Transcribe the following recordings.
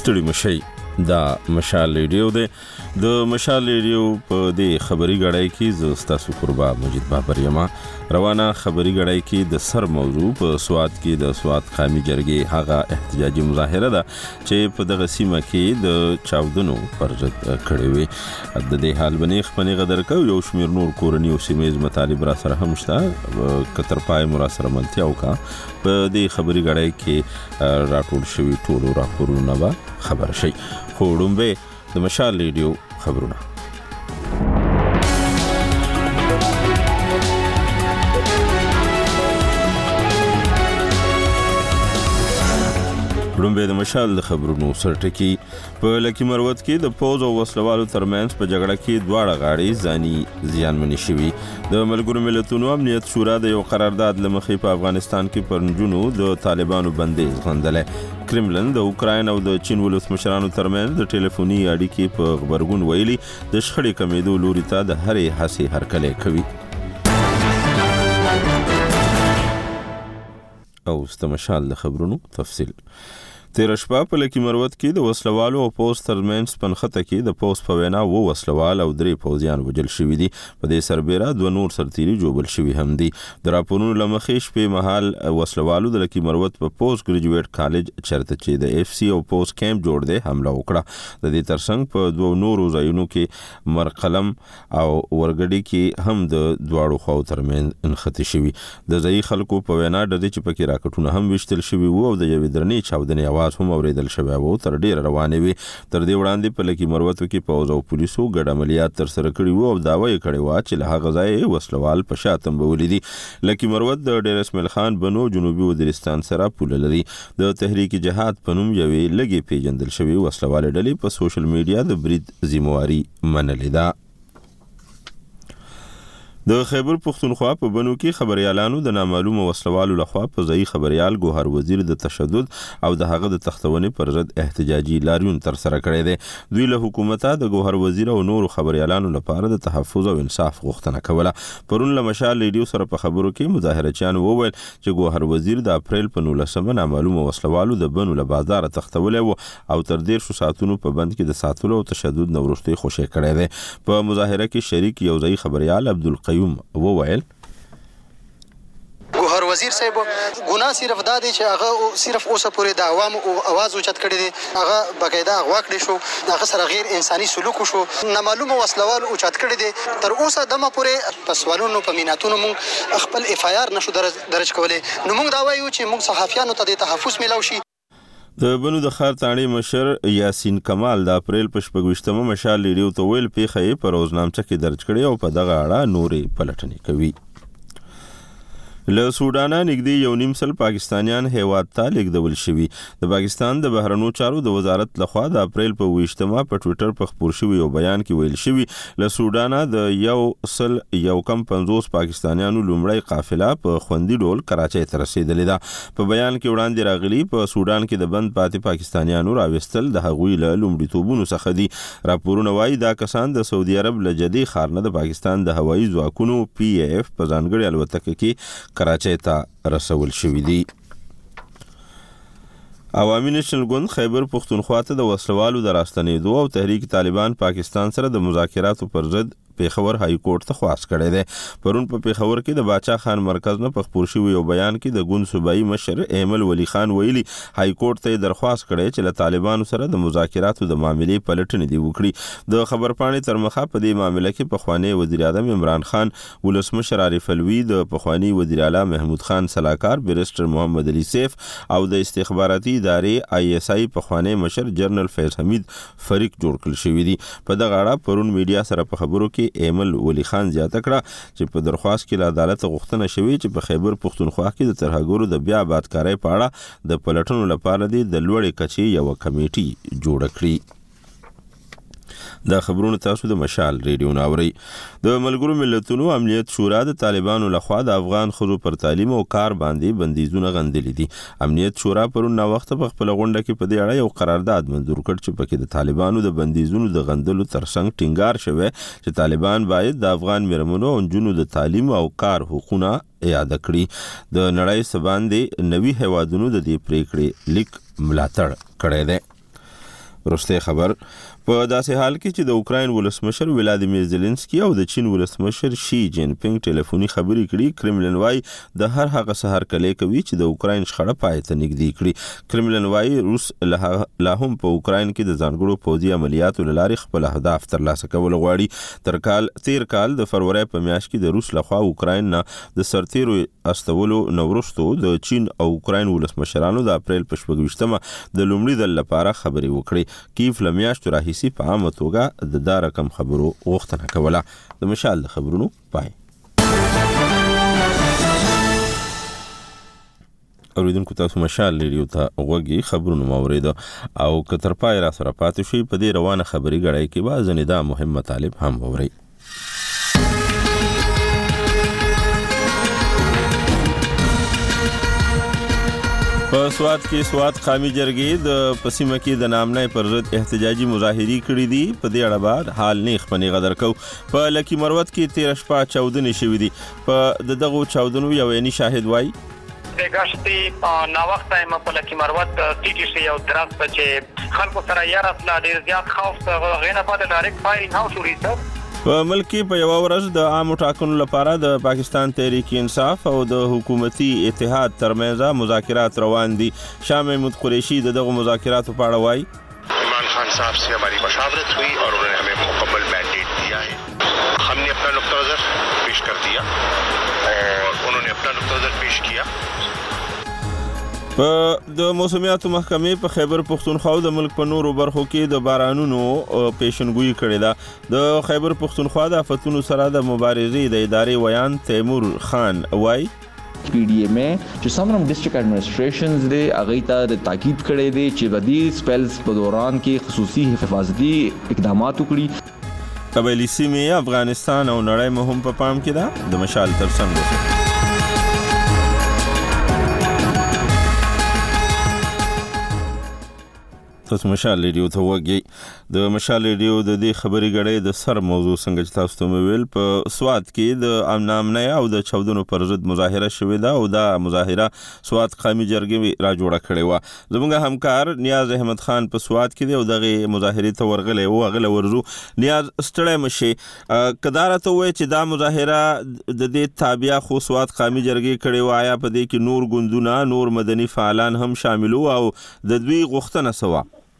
ستړي مشي دا مشال ریډیو دی د مشال ریډیو په دې خبري غړای کې ز ستاسو قربا مجید بابر یما روانه خبري غړای کې د سر موضوع په سواد کې د سواد قامي جرګې هغه احتجاجي مظاهره ده چې په دغه سیمه کې د چاودنو پر ضد کړې وي. د دې حال باندې خپل غدر کو یو شمیر نور کورنی او سیمایي مطالب را سره هم شته کتر پای مر سره ملتیا وکا په دې خبري غړای کې راټول شوی ټولو راپورونه به خبر شي. خو ډومبه د مشال ریډیو خبرونه ډومبه د مشال د خبرونو سرټکی په لکی مروت کې د پوز او وسلوالو ترمنځ په جګړه کې دواړه غاړي ځاني زیانمنې شوي. د ملګرو ملتونو امنیت شورا د یو قرارداد لمخې په افغانستان کې پر نجونو د طالبانو بندیز غندلې. کرملن د اوکراین او د چین ولسمشرانو ترمنځ د ټلیفوني اړیکې په خبرګون ویلي د شخړې کمیدو لوري ته د هرې هڅې هرکلی کوي. او استمشال د خبرونو تفصیل تیر شپه په لکی مروت کې د وسلوالو او پوز ترمنځ پنخته کې د پوز په وینا و وسلوال او درې پوزیان وجل شوي دي. په دې سربېره دوه نور سرتیري جوبل شوي هم دي. د راپورونو لمخې شپې مهال وسلوالو د لکی مروت په پوز ګریجویټ کالج چرته چې د اف سی او پوز کیمپ جوړ دی حمله وکړه. د دې ترڅنګ په دوه نورو ځایونو کې مرقلم او ورګډي کې هم د دواړو خواو ترمنځ انخته شوي. د ځای خلکو په وینا د دې چې پکې راکټونه هم وشتل شوي وو او د یوې درنې چاودنې هم اوریدل شوی وو تر ډیره روانې وي. تر دې وړاندې په لکی مروتو کې پوز او پولیسو ګډ عملیات تر سره کړي وو او داوا یې کړی و چې له هغه ځای وسلوال په شاتم ولیدي. لکی مروت د ډیر اسماعیل خان بنو جنوبي وزیرستان سره پوله لري. د تحریک جهاد په نوم یوې لګي پیژندل شوی وسلوال ډلې په سوشل میډیا د برید ذمہواری منلې ده. د خیبر پختونخوا په بنو کې خبريالانو د نامعلومه وسلوالو لخوا په ځای خبريال ګوهر وزیر د تشدد او د هغه د تختونې پر ضد احتجاجي لاریون تر سره کړی دی. دوی له حکومت د ګوهر وزیر او نور خبريالانو لپاره د تحفظ او انصاف غوښتنه کوله. پرون له مشال ریډیو سره په خبرو کې مظاهرچیان وویل چې ګوهر وزیر د اپریل په 19 نامعلومه وسلوالو د بنو له بازار تختولې وو او تر 10 ساعتونو په بند کې د ساتلو او تشدد نورستي خوشی کړی دی. په مظاهره کې شریک یو ځای خبريال عبدالقیوم وویل ګوهر وزیر صاحب ګناه صرف دا دی چې هغه صرف اوسه پورې د عوامو اواز اوچت کړی دی. هغه بقاعده اغوا کړی شو، هغه سره غیر انساني سلوک شو، نامعلومه وسلوال اوچت کړی دی. تر اوسه دمه پورې په سوالونو په میناتونو مونږ خپل اف آی آر نشو درج کولی. نو مونږ دا وایو چې مونږ صحافیانو ته د تحفظ میلاو شي. د بنو د خار تاڼي مشر یاسین کمال د اپریل په 26 مشال ریډیو ته ویل پیښه یې په روزنامچه کې درج کړې او په دغه اړه نورې پلټنې کوي. له سودانه نږدې 1.5 سل پاکستانیان هیواد ته لیږدول شوي. د پاکستان د بهرنیو چارو د وزارت لخوا د اپریل په 28 په ټوئیټر په خبر شوی یو بیان کې ویل شوی له سودانه د 150 پاکستانیانو لومړی قافله په خوندي ډول کراچۍ ته رسیدلې ده. په بیان کې وړاندې راغلي په سودان کې د بند پاتې پاکستانیانو راوستل د هغوی له لومړیتوبونو څخه دي. راپورونه وايي دا کسان د سعودي عرب له جدي ښار نه د پاکستان د هوایي ځواکونو پی اف په ځانګړي الوتکه کې کراچۍ ته رسول شوی دي. عوامي نېشنل ګوند خیبر پختونخوا ته د وسلوالو د راستنېدو او تحریک طالبان پاکستان سره د مذاکراتو پر ضد پیښور های کورټ ته خواست کړی دی. پرون په پیښور کې د باچا خان مرکز نه په خبر شوی یو بیان کې د ګوند صوبایي مشر ایمل ولی خان ویلي های کورټ ته درخواست کړی چې له طالبانو سره د مذاکراتو د معاملې پلټنې دی وکړي. د خبرپاڼې تر مخه په دې معاملې کې پخوانی وزیر اعظم عمران خان، ولسمشر عارف الوی، د پخوانی وزیر اعلی محمود خان سلاکار، بیرسټر محمد علي سیف او د استخباراتي ادارې آی اس آی پخوانی مشر جنرال فیض حمید فریق جوړ کړل شوی دي. په دغه اړه پرون میډیا سره په خبرو کې ایمل ولی خان زیاته کړه چې په درخواست کې له عدالت غوښتنه شوې چې په خیبر پختونخوا کې د ترهګرو د بیا آبادکارۍ په اړه د پلټنو لپاره د لوړې کچې یو کمیټي جوړه کړي. دا خبرونه تاسو د مشال ریډیو ناوري. د ملګرو ملتونو امنیت شورا د طالبانو لخوا د افغان ښځو پر تعلیم او کار باندې بندیزونه غندلي دي. امنیت شورا پرون وخت په خپل غونډه کې په دې اړه یو قرارداد منظور کړ چې پکې د طالبانو د بندیزونو د غندلو ترڅنګ ټینګار شوی چې طالبان باید د افغان میرمنو او نجونو د تعلیم او کار حقوقونه یاد کړي. د نړۍ سباندې نوي هیوادونو د دې پریکړې لیک ملاتړ کړی دی. وروستی خبر په داسې حال کې چې د اوکراین ولسمشر ولادیمیر زيلنسکي او د چین ولسمشر شي جین پینګ ټلیفوني خبرې کړي. کرملن وايي د هر هغه سهار کله کوي چې د اوکراین شخړه پای ته نږدې کړي. کرملن وايي روس لا هم په اوکراین کې د ځانګړو پوځي عملیاتو له لارې خپل اهداف ترلاسه کول غواړي. تیر کال د فروری په میاشت کې د روس لخوا اوکراین نه د سرتیرو استولو نورستو د چین او اوکراین ولسمشرانو د اپریل په 28مه د لومړي ځل لپاره خبرې وکړي. کیف لمیاشتو راهیسي په عامه توګه د دا رقم خبرو غوښتنه کوله. د مشال د خبرونو پای. اوریدونکو تاسو مشال ریډیو ته غوږی خبرونه مورید او کتر پای را سره پاتې شي. په دې روانه خبري غړای کې با ځنې دا مهم مطالب هم ووري. په سوات کې سوات قومي جرګې د پسیمه کې د نامنۍ پر ضد احتجاجي مظاهرې کړې دي. په دې اړه بعد حال نیخ پنی غدر کو په لکی مروت کې 13 شپه چاودنې شوې دي. په دغه چاودنو یو عیني شاهد وایي د غشتي نا وخت ایم په لکی مروت ټیټی شي او درس چې خلکو سره یې راتله ډیر زیات خوف غینه په ډایرکټ فایرینګ هاوس وریته. په ملک کې په یو ورځ د عامو ټاکنو لپاره د پاکستان تحریک انصاف او د حکومتي اتحاد ترمنځ مذاکرات روان دي. شاه محمود قریشی دغه مذاکراتو په اړه وایي عمران خان صاحب سے ہماری مشاورت ہوئی اور انہوں نے ہمیں مکمل مینڈیٹ دیا ہے. ہم نے اپنا نقطہ نظر پیش کر دیا اور انہوں نے اپنا نقطہ نظر پیش کیا. په د موسمیاتو محکمې په خیبر پختونخوا د ملک په نورو برخو کې د بارانونو پیشنګویي کړې ده. د خیبر پختونخوا د آفتونو سره د مبارزې د ادارې ویان تیمور خان وایي پی ڈی ایم چې سمرم ډیسټریکټ ایڈمنسټریشنز دی هغه ته د تاکید کړی دی چې بدی سپیلز په دوران کې خصوصي حفاظتي اقدامات وکړي. قبایلی سیمې افغانستان او نړۍ مهم په پام کې ده. د مشال ترڅنګ تاسو مشال ریډیو ته وګورئ. د مشال ریډیو د دې خبري غړې د سر موضوع څنګه چې تاسو ته ویل په سوات کې د امنامنۍ او د چودنو پر ضد مظاهره شوې ده او دا مظاهره سوات قومي جرګې را جوړه کړې و. زموږ همکار نیاز احمد خان په سوات کې دی او دغه مظاهره ته ورغلی او غله ورزو. نیاز ستړی مشي کدارته وای چې دا مظاهره د دې تابع خو سوات قومي جرګې کړې و. آیا په دې کې نور ګوندونه نور مدني فعالان هم شامل وو او د دوی غوښتنه سوا؟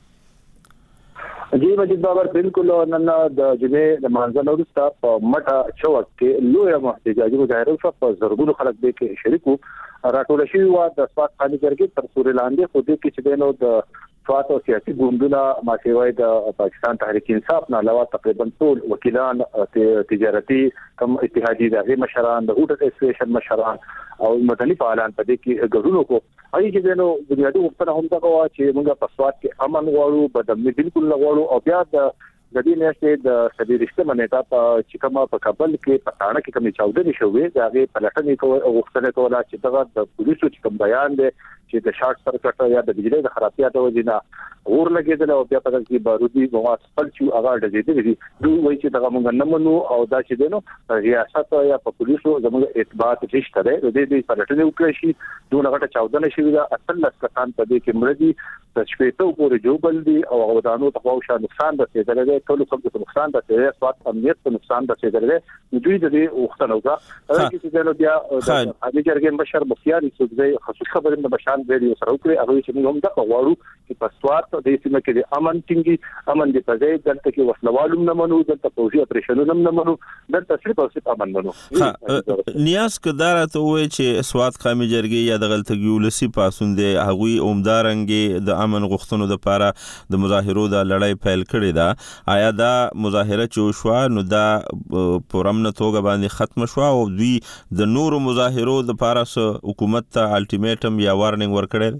جی مجید بابر بالکل نن د جمعې د مانځه وروسته په مټه چوک کې لویه احتجاجي مظاهره وشوه. په زرګونو خلک به کې شریک وو. راټول شوي وو د سوات قومي جرګې تر سوري لاندې. خو دې کې چې دی نو د سوات او سیاسي ګوندونه ماسیوي د پاکستان تحریک انصاف نه علاوه تقریبا ټول وکیلان تجارتي کم اتحادي دغه مشران د هوټل اسوسییشن مشران او مدني فعالان په دې کې ګډون وکړو. هغه چې دی نو بنیادی غوښتنه هم دا کوي چې موږ په سوات کې امن غواړو، بدامني بالکل نه غواړو او بیا د دې میاشتې د سدیرشته منېتا په چې کومه په کابل کې په تاڼه کې کومې چاودنې شوې د هغه پلټنې کوي او غوښتنه کوله چې دغه د پولیسو چې کوم بیان دی چې د شارټ سرکټ یا د بجلی د خرابیاتو وجنه اور لګیدل او بیا په کې بارودي مواد خپل چې هغه ډېرې دي دوی وایي چې دغه موږ نه منو او دا چې دی نو ریاست یا په پولیسو زموږ اثبات نشته دی. د دې پلټنې وکړي شي دوه غټه چاودنه شوې ده. اصل لسکان په دې کې مړ دي د شپېتو پورې جوبل دي او ودانو ته خو نقصان رسیدلی دی. ټول خلکو ته نقصان رسیدلی، سوات امنیت ته نقصان رسیدلی دی. دوی د دې وختونه وکړه هغه چې نو بیا د حاجی جرګې مشر مختار یوسفزئی خصوصي خبرې د بشان ویډیو سره وکړي. هغه چې موږ هم دا غواړو چې په سوات د سیمه کې د امن ټینګي امن د پځای دلته کې وسلوالو نه منو، دلته پوجي اپریشنونو نه منو، دلته صرف او صرف امن منو. نیاز کدارته وای چې سوات قومي جرګې یا د غلطګي ولسی پاسون دی هغه اومدارنګ د امن غوښتنو د لپاره د مظاهرو د لړۍ پیل کړې ده. آیا دا مظاهره چې شو نو دا پرمنه توګه باندې ختم شو او دوی د نورو مظاهرو د لپاره حکومت ته الټیمیټم یا وارننګ ورکړل؟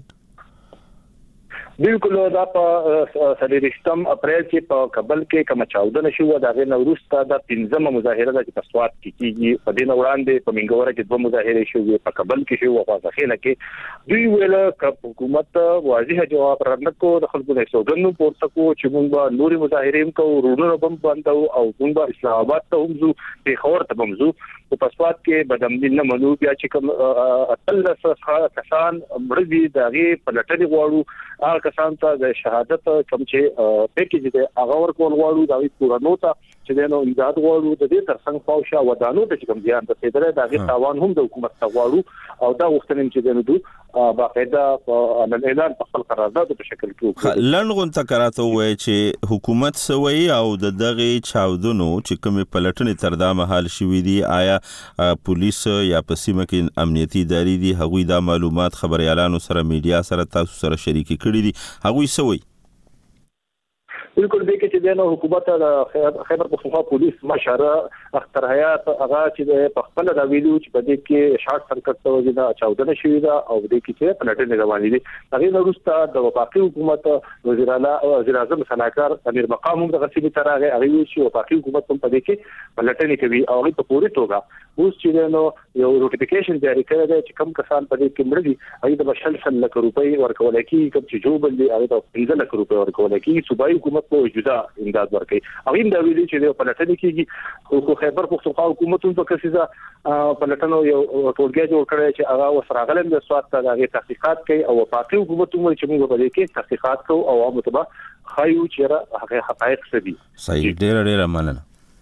بالکل دا په سلیریشتم اپریل کې په کابل کې کوم چاودنه شو دا غي نوروستا د 15مه مظاهره د سوات کې کیږي. په دې وړاندې په منګوره کې دوه مظاهره شوې، په کابل کې شو او په ځخینه کې دوی ویل ک حکومت واضح جواب رانکو د خلکو د سودنو پورته کو چې موږ نوري مظاهره هم کوو، رونو بم بندو او موږ اسلام آباد ته هم زو په خور ته هم زو. په سوات کې بدامني نه منو بیا چې کوم اتل کسان مرضی دغه پلټنې غواړو هغه کسان ته د شهادت کوم چې پیکیج دی هغه ورکول غواړو دا وی کورونو ته چې نو امداد غواړو د دې ترڅنګ پاوشه ودانو ته کوم ځان ته سیدره د هغه تاوان هم د حکومت ته غواړو او دا وختنیم چې نو باقاعده نن اعلان په خپل قرارداد په شکل کې لنډغون تکراته وای چې حکومت سوي او د دغه چاودنو چې کوم پلټنې تر دا مهال شوې دي آیا پولیس یا په سیمه کې امنیتي ادارې دي هغوی دا معلومات خبريالانو سره میډیا سره تاسو سره شریک کړي دي هغوی سوي بالکل دې کې چې د حکومت د خیبر پختونخوا پولیس مشره اختر حیات هغه چې په خپل د ویډیو چې په دې کې شارټ سرکټ توګه دا چاودنه شوې ده او دې کې چې پلټنې روانې دي هغه وروسته د وفاقي حکومت وزیر اعظم صلاحکار امیر مقام هم د غسیل تر هغه چې وفاقي حکومت هم په دې کې پلټنې کوي او هغه په پوری توګه اوس چې نو یو نوټیفیکیشن جاری کړی دی چې کوم کسان په دې کې مړ دي هغه د 100 لک روپۍ ورکول کیږي کوم چې جوړ دي هغه د 15 لک روپۍ ورکول کیږي صوبایي حکومت په جدا امداد ورکړي هغه د ویلي چې په پلټنې کېږي خو خیبر پختونخوا حکومت هم په کسيزه پلټنو یو ټولګي جوړ کړی چې هغه وسراغلم د سواد ته هغه تحقیقات کوي او وفاقي حکومت هم چې موږ په دې کې تحقیقات کوو او متبا خایو چې هغه حقایق څه دي صحیح ډېر مننه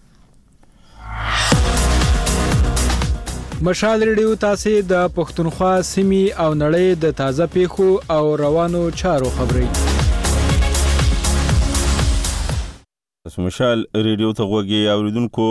مشال ریډیو تاسو د پښتونخوا سیمې او نړۍ د تازه پیښو او روانو چارو خبري مشال ریډیو ته غوږی اوریدونکو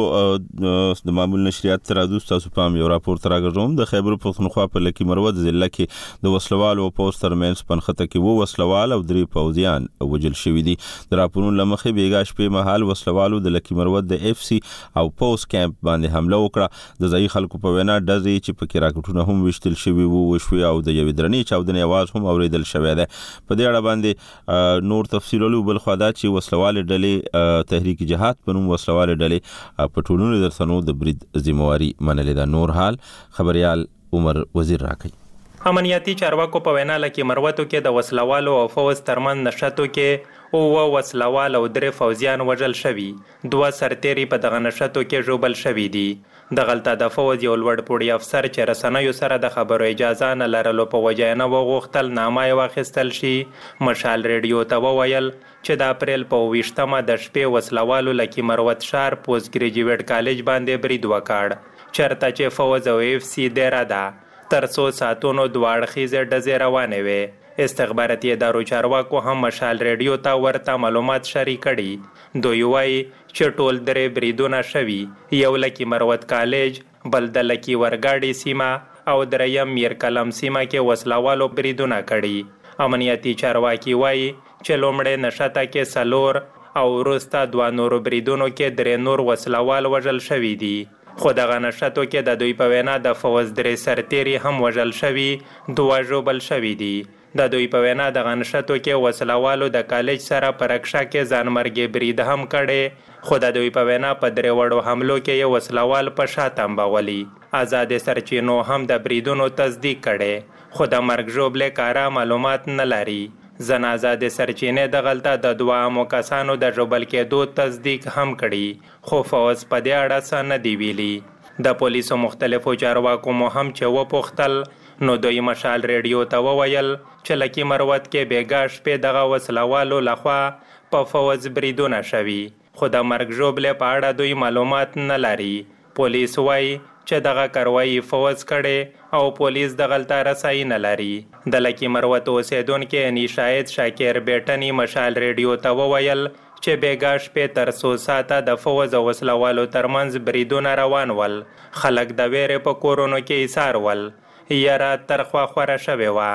د معمول نشریات تر تاسو پام یو راپورټ راغوم د خیبر پختونخوا په لکی مروت ضلع کې د وسلوالو او پوسټ ترمنځ پنخته کې وو وسلوال او درې پوځیان وجل شوی دي د راپورونو لمخې بیګا شپې مهال وسلوالو د لکی مروت د اف سی او پوسټ کیمپ باندې حمله وکړه د ځای خلکو په وینا ډزې چې په کې راکټونه هم وشتل شوی وو وشوي او د یو درنې چاودنې आवाज هم اوریدل شوی دی په دې اړه باندې نور تفصیلولو بل خو دا چې وسلوال ډلې تحریک جهاد په نوم وسلوال ډلې په ټولنو درسنو د برید ذمہواری منلې ده نور حال خبريال عمر وزیر راکړي امنیتي چارواکو په وینا لکه مروتو کې د وسلوالو او فوز ترمن نشټو کې او وسلوال او درې فوزیان وژل شوي دوه سرتيري په دغه نشټو کې ژوبل شوي دي د غلطه د فوز یو لوړ پوړی افسر چې رسنیو سره د خبرو اجازه نه لرلو په وجه نه وغوښتل نامه واخیستل شي مشال ریډیو ته وویل چې د اپریل په 20مه د شپې وسلوالو لکه مروت شار پوسټ ګریجویټ کالج باندې برید وکړ چرته چې فوز او اف سی ډیره ده تر څو ساتونو دوه اړخیزه ډزې روانې وي استخباراتي ادارو چارواکو هم مشال ریډیو ته ورته معلومات شریک کړي دوی وایي چې ټول درې بریدونه شوي یو لکه مروت کالج بل د لکه ورګاډي سیمه او دریم میر کلم سیمه کې وسلوالو بریدونه کړي امنیتي چارواکي وایي چې لومړی نشته کې سلور او وروسته دوه نورو بریدونو کې درې نور وسلوال وژل شوي دي خو دغه نشتو کې د دوی په وینا د فوز درې سرتيري هم وژل شوي دوه ژوبل شوي دي د دوی په وینا دغه نشتو کې وسلوالو د کالج سره په رکشه کې ځانمرګي برید هم کړي خو د دوی په وینا په درې وړو حملو کې یو وسلوال په شا تنبولي آزاد سرچینو هم د بریدونو تصدیق کړي خو د مرګ ژوبلې کارا معلومات نه لري زنازه د سرچینې د غلطه د دوه عامو کسانو د ژوبل کېدو تصدیق هم کړي خو فوز په دې اړه څه نه دی ویلي د پولیسو مختلفو چارواکو مو هم چې وپوښتل نو دوی مشال ریډیو ته وویل چې لکه مروت کې بیګا شپې دغه وسلوالو لخوا په فوز بریدونه شوي خو د مرګ ژوبلې په اړه دوی معلومات نه لري پولیس وایي چې دغه کاروایی فوز کړي او پولیس د غلطه رسایي نه لري د لکی مروت اوسیدونکو نشایت شاکر بیٹنی مشال ریډیو ته وویل چې بیګا شپې تر 100 ساعته د فوز او وسلوالو ترمنځ بریدونه روان ول خلک د ویرې په کورونو کې ایثار ول یاره ترخوا خوره شوی و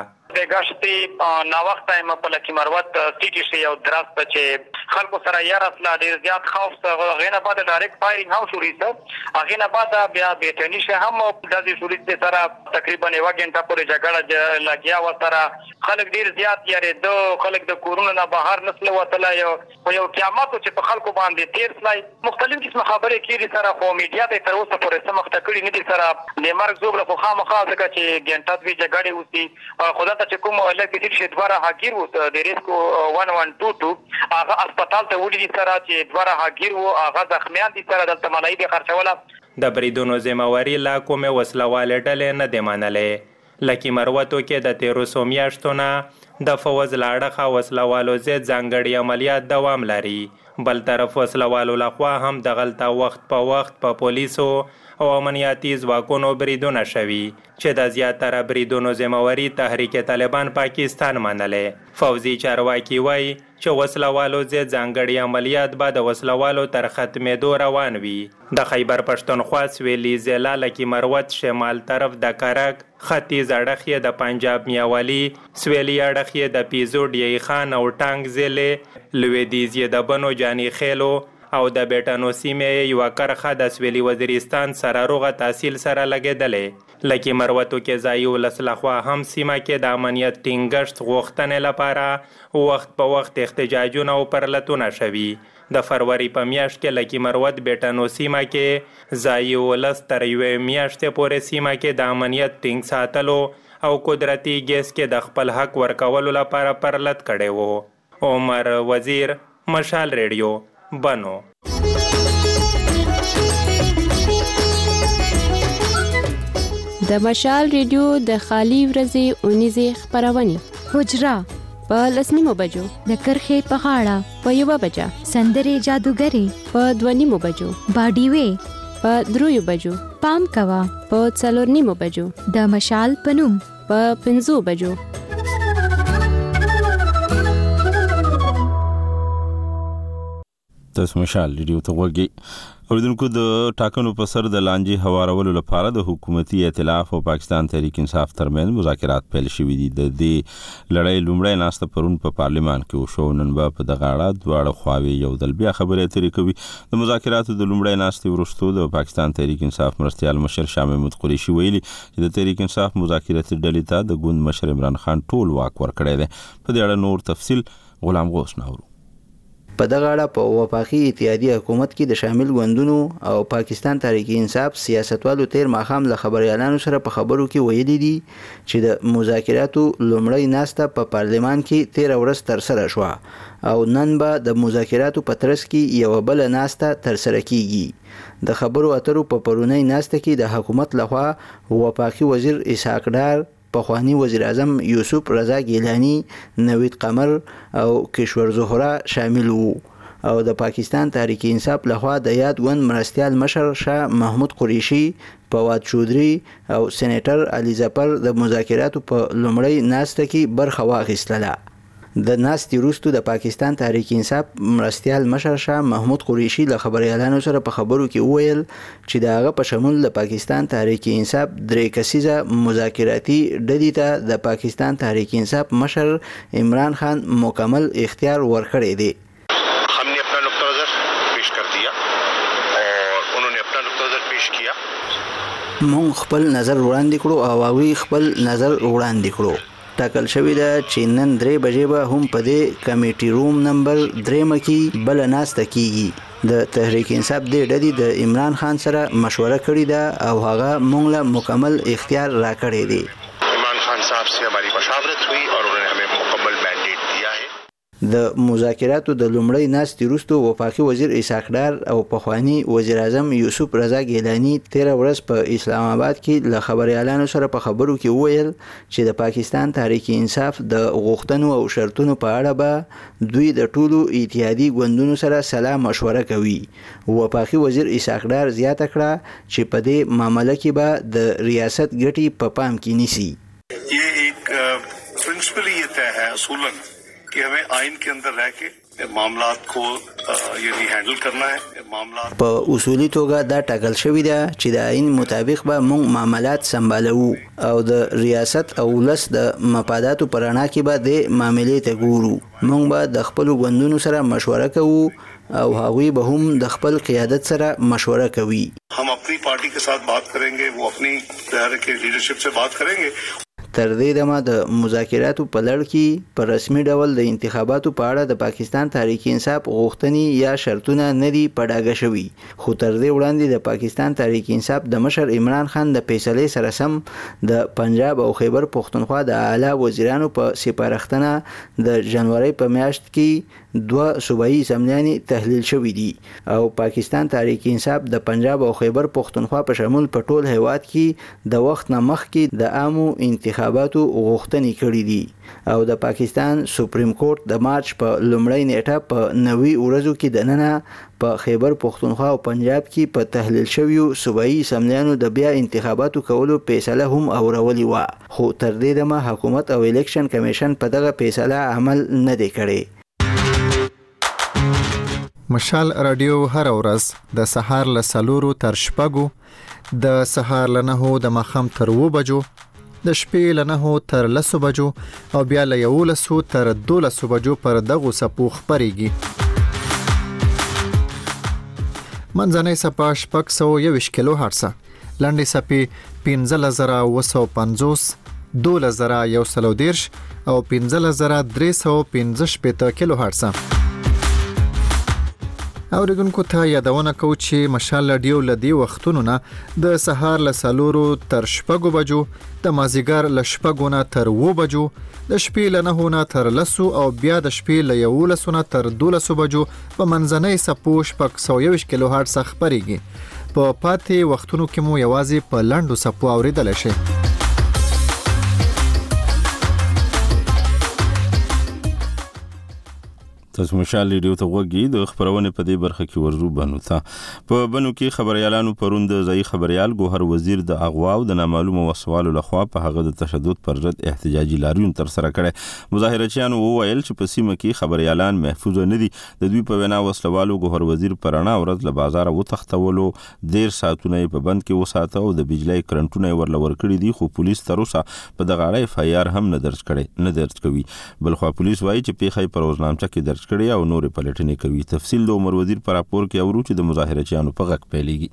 بیګاشتي نا وخت ټایم په لکی مروت سیټی شي او دراسته چې خلکو سره یار اصله ډیر زیات خوف غینه بعد ډایرکټ فایرینګ هم شروع شو غینه بعد بیا بیٹنی شه هم د دې شروع سره تقریبا 1 غنټه پورې جګړه لګیا و سره خلک ډیر زیات یاري دو خلک د کورونو نه بهر نسل وتله یو قیامت چې په خلکو باندې تیر سلای مختلف قسم خبرې کیږي سره خو میډیا ته تر اوسه پورې سم مختکړي نه دي سره د مرګ زوګ له خامخا ځکه چې ګنټات وی جګړه وسی خدا ته چې کوم لکه چې دواره هاګیر وو د ریسکو 1122 هغه هسپتال ته وړي سره چې دواره هاګیر وو هغه زخمیان دي سره د تملای به خرچوله د بریدونو ذمہواری لا کومه وسلواله ډلې نه دی منلې لکه مروتو کې د 1300 میاشتونه د فوز لاړخه وسلوالو ضد ځانګړي عملیات دوام لري. بل طرف وسلوالو لخوا هم د غلطه وخت په وخت په پولیسو او امنیتي ځواکونو بریدونه شوي چې د زیاتره بریدونو ذمہواري تحریک طالبان پاکستان منلې. فوزي چارواکي وایي چې وسلوالو ضد ځانګړي عملیات به د وسلوالو تر ختمېدو روان وي. د خیبر پښتونخوا سویلي ضلع لکي مروت شمال طرف د کرک، ختیځ اړخ یې د پنجاب میاوالي، سویلي اړخ یې د پیزو ډیای خان او ټانګ ضلع، لویدیځ یې د بنو جاني خیلو او د بیټانو سیمې یوه کرخه د سویلي وزیرستان سره روغه تحصیل سره لګېدلې. لکي مروتو کې ځایي ولس لخوا هم سیمه کې د امنیت ټینګښت غوښتنې لپاره وخت په وخت احتجاجونه او پرلتونه شوي. د فروری په میاشت کې لکي مروت بیټانو سیمه کې ځایي ولس تر یوې میاشتې پورې سیمه کې د امنیت ټینګ ساتلو او قدرتي ګیس کې د خپل حق ورکولو لپاره پرلت کړی و. عمر وزیر، مشال ریډیو، بنو. د مشال ریډیو د خالی ورځې اونیزې خپرونې حجره په 10:30 بجو، د کرخې په غاړه په 1 بجه، سندرې جادوګري په 2:30 بجو، باډیوي په 3 بجو، پام کوا په 4:30 بجو، د مشال پنوم په 5 بجو. تاسو مشال ریډیو ته وګورئ. اوریدونکو، د ټاکنو په سر د لانجې هوارولو لپاره د حکومتي ائتلاف او پاکستان تحریک انصاف ترمنځ مذاکرات پیل شوي دي. د دې لړۍ لومړی ناسته پرون په پارلیمان کې وشو. نن به په دغه اړه دواړه خواوې یو ځل بیا خبرې اترې کوي. د مذاکراتو د لومړۍ ناستې وروسته د پاکستان تحریک انصاف مرستیال مشر شاه محمود قریشي ویلي چې د تحریک انصاف مذاکراتي ډلې ته د ګوند مشر عمران خان ټول واک ورکړی دی. په دې اړه نور تفصیل غلام غوث ناورو. په دغه اړه په وفاقي اتحادیه حکومت کې د شامل ګوندونو او پاکستان تحریک انصاف سیاستوالو تیر ماښام له خبريالانو سره په خبرو کې ویلي دي چې د مذاکراتو لومړی ناسته په پارلمان کې 13 ورځ تر سره شوه او نن به د مذاکراتو په ترڅ کې یو بل ناسته تر سره کیږي. د خبرو اترو په پرونی ناسته کې د حکومت لخوا وفاقي وزیر اسحاق ډار، پخوانی وزیر اعظم یوسف رضا گیلانی، نوید قمر او کشور زهرا شامل وو او د پاکستان تحریک انصاف لخوا د یاد ګوند مرستیال مشر شاه محمود قریشي، فواد چودري او سېنیټر علي ظفر د مذاکراتو په لومړی ناسته کې برخه واخیستله. د ناستې وروسته د پاکستان تحریک انصاف مرستیال مشر شاه محمود قریشي له خبريالانو سره په خبرو کې وویل چې د هغه په شمول د پاکستان تحریک انصاف 3 کسیزه مذاکراتي ډلې ته د پاکستان تحریک انصاف مشر عمران خان مکمل اختیار ورکړی دی. हमने अपना नुक्ता नज़र पेश कर दिया और उन्होंने अपना नुक्ता नज़र पेश किया. مونږ خپل نظر وړاندې کړو او هغوی خپل نظر وړاندې کړو. ټاکل شوی ده چې نن 3 بجې به هم په دې کمیټي روم نمبر 3 کې بل ناسته کیږي. د تحریک انصاف دې ډلې د عمران خان سره مشوره کړې ده او هغه مونږ له مکمل اختیار راکړی دی. इमरान खान साहब से हमारी मशावरत हुई और उन्होंने हमें मुकम्मल मैंडेट दिया है. د مذاکراتو د لومړی ناستې وروسته وفاقي وزیر اسحاق ډار او پخوانی وزیر اعظم یوسف رضا گیلانی 13 ورځ په اسلام آباد کې له خبريالانو سره په خبرو کې وویل چې د پاکستان تحریک انصاف د غوښتنو او شرطونو په اړه به دوی د ټولو اتحادي ګوندونو سره سلا مشوره کوي. وفاقي وزیر اسحاق ډار زیاته کړه چې په دې معاملې کې به د ریاست ګټې په پام کې نیسي. یہ ایک پرنسپل یہ طے ہے اصولاً کہ ہمیں آئین کے اندر رہ کے معاملات کو یعنی ہینڈل کرنا ہے. معاملات په اصولي توګه دا ټاکل شوی دی چې د آئین مطابق به موږ معاملات سمبالو او د ریاست او ولس د مفاداتو پر اړه کې به د معاملې ته ګورو. موږ به د خپل ګوندونو سره مشوره کوو او هغوی به هم د خپل قیادت سره مشوره کوي. हम अपनी पार्टी के साथ बात करेंगे, वो अपनी के लीडरशिप से बात करेंगे. تر دې دمه د مذاکراتو په لړ کې په رسمي ډول د انتخاباتو په اړه د پاکستان تحریک انصاف غوښتنې یا شرطونه نه دي په ډاګه شوي. خو تر دې وړاندې د پاکستان تحریک انصاف د مشر عمران خان د فیصلې سره سم د پنجاب او خیبر پښتونخوا د اعلی وزیرانو په سپارښتنه د جنوري په میاشت کې 2 صوبایي اسمبلیانې تحلیل شوې دي او پاکستان تحریک انصاف د پنجاب او خیبر پښتونخوا په شمول په ټول هیواد کې د وخت نه مخکې د عامو انتخاباتو انتخاباتو غوښتنې کړې دي او د پاکستان سپریم کورټ د مارچ په لومړۍ نیټه په 90 ورځو کې دننه په خیبر پختونخوا او پنجاب کې په تحلیل شویو صوبایي اسمبلیانو د بیا انتخاباتو کولو فیصله هم اورولې و، خو تر دې دمه حکومت او الیکشن کمیشن په دغه فیصله عمل نه دی کړی. مشال رادیو هر ورځ د سهار له 4 تر 6، د سهار له 9 د ماښام تر 2 بجو، د شپې له 9 تر 10 بجو او بیا له 11 تر 12 بجو پر دغه سپو خبريږي. منځنۍ سپا 621 کیلو هرتز، لنډې سپې 15950، 12130 او 15315 کیلو هرتز. اوریدونکو ته یادونه کوو چې مشال رادیو لدی وختونو نه د سهار له 4 تر 6 بجو، د مازیګر له 6 نه تر 2 بجو، د شپې له 9 نه تر 10 او بیا د شپې له 11 نه تر 12 بجو په منځنۍ سپو 621 کیلو هرتز خبريږي. په پاتې وختونو کې مو یوازې په لنډو سپو اوریدل شي. تاسو مشال ریډیو ته وګورئ. د خبرونه په دې برخه کې ورزو بنو ته په بنو کې خبريالانو پرون د ځای خبريال ګوهر وزیر د اغوا او د نامعلومه وسوالو لخوا په هغه د تشدد پر ضد احتجاجي لاریون تر سره کړي. مظاهرچیانو وویل چې په سیمه کې خبريالان محفوظ نه دي. د دوی په وینا وسلوالو ګوهر وزیر پرانا ورځ له بازار وتښتولو، 10 ساعتونه په بند کې وساته او د بجلی کرنټونه ورلور کړی دي، خو پولیس تر اوسه په دغه اړه FIR هم نه درج کوي. بلخو پولیس وایي چې پیښه په روزنامه کې درج کړي او نور پلټنې کوي. تفصیل د عمر وزیر پر راپور کې اورو چې د مظاهرچیانو په غږ پیلېږي.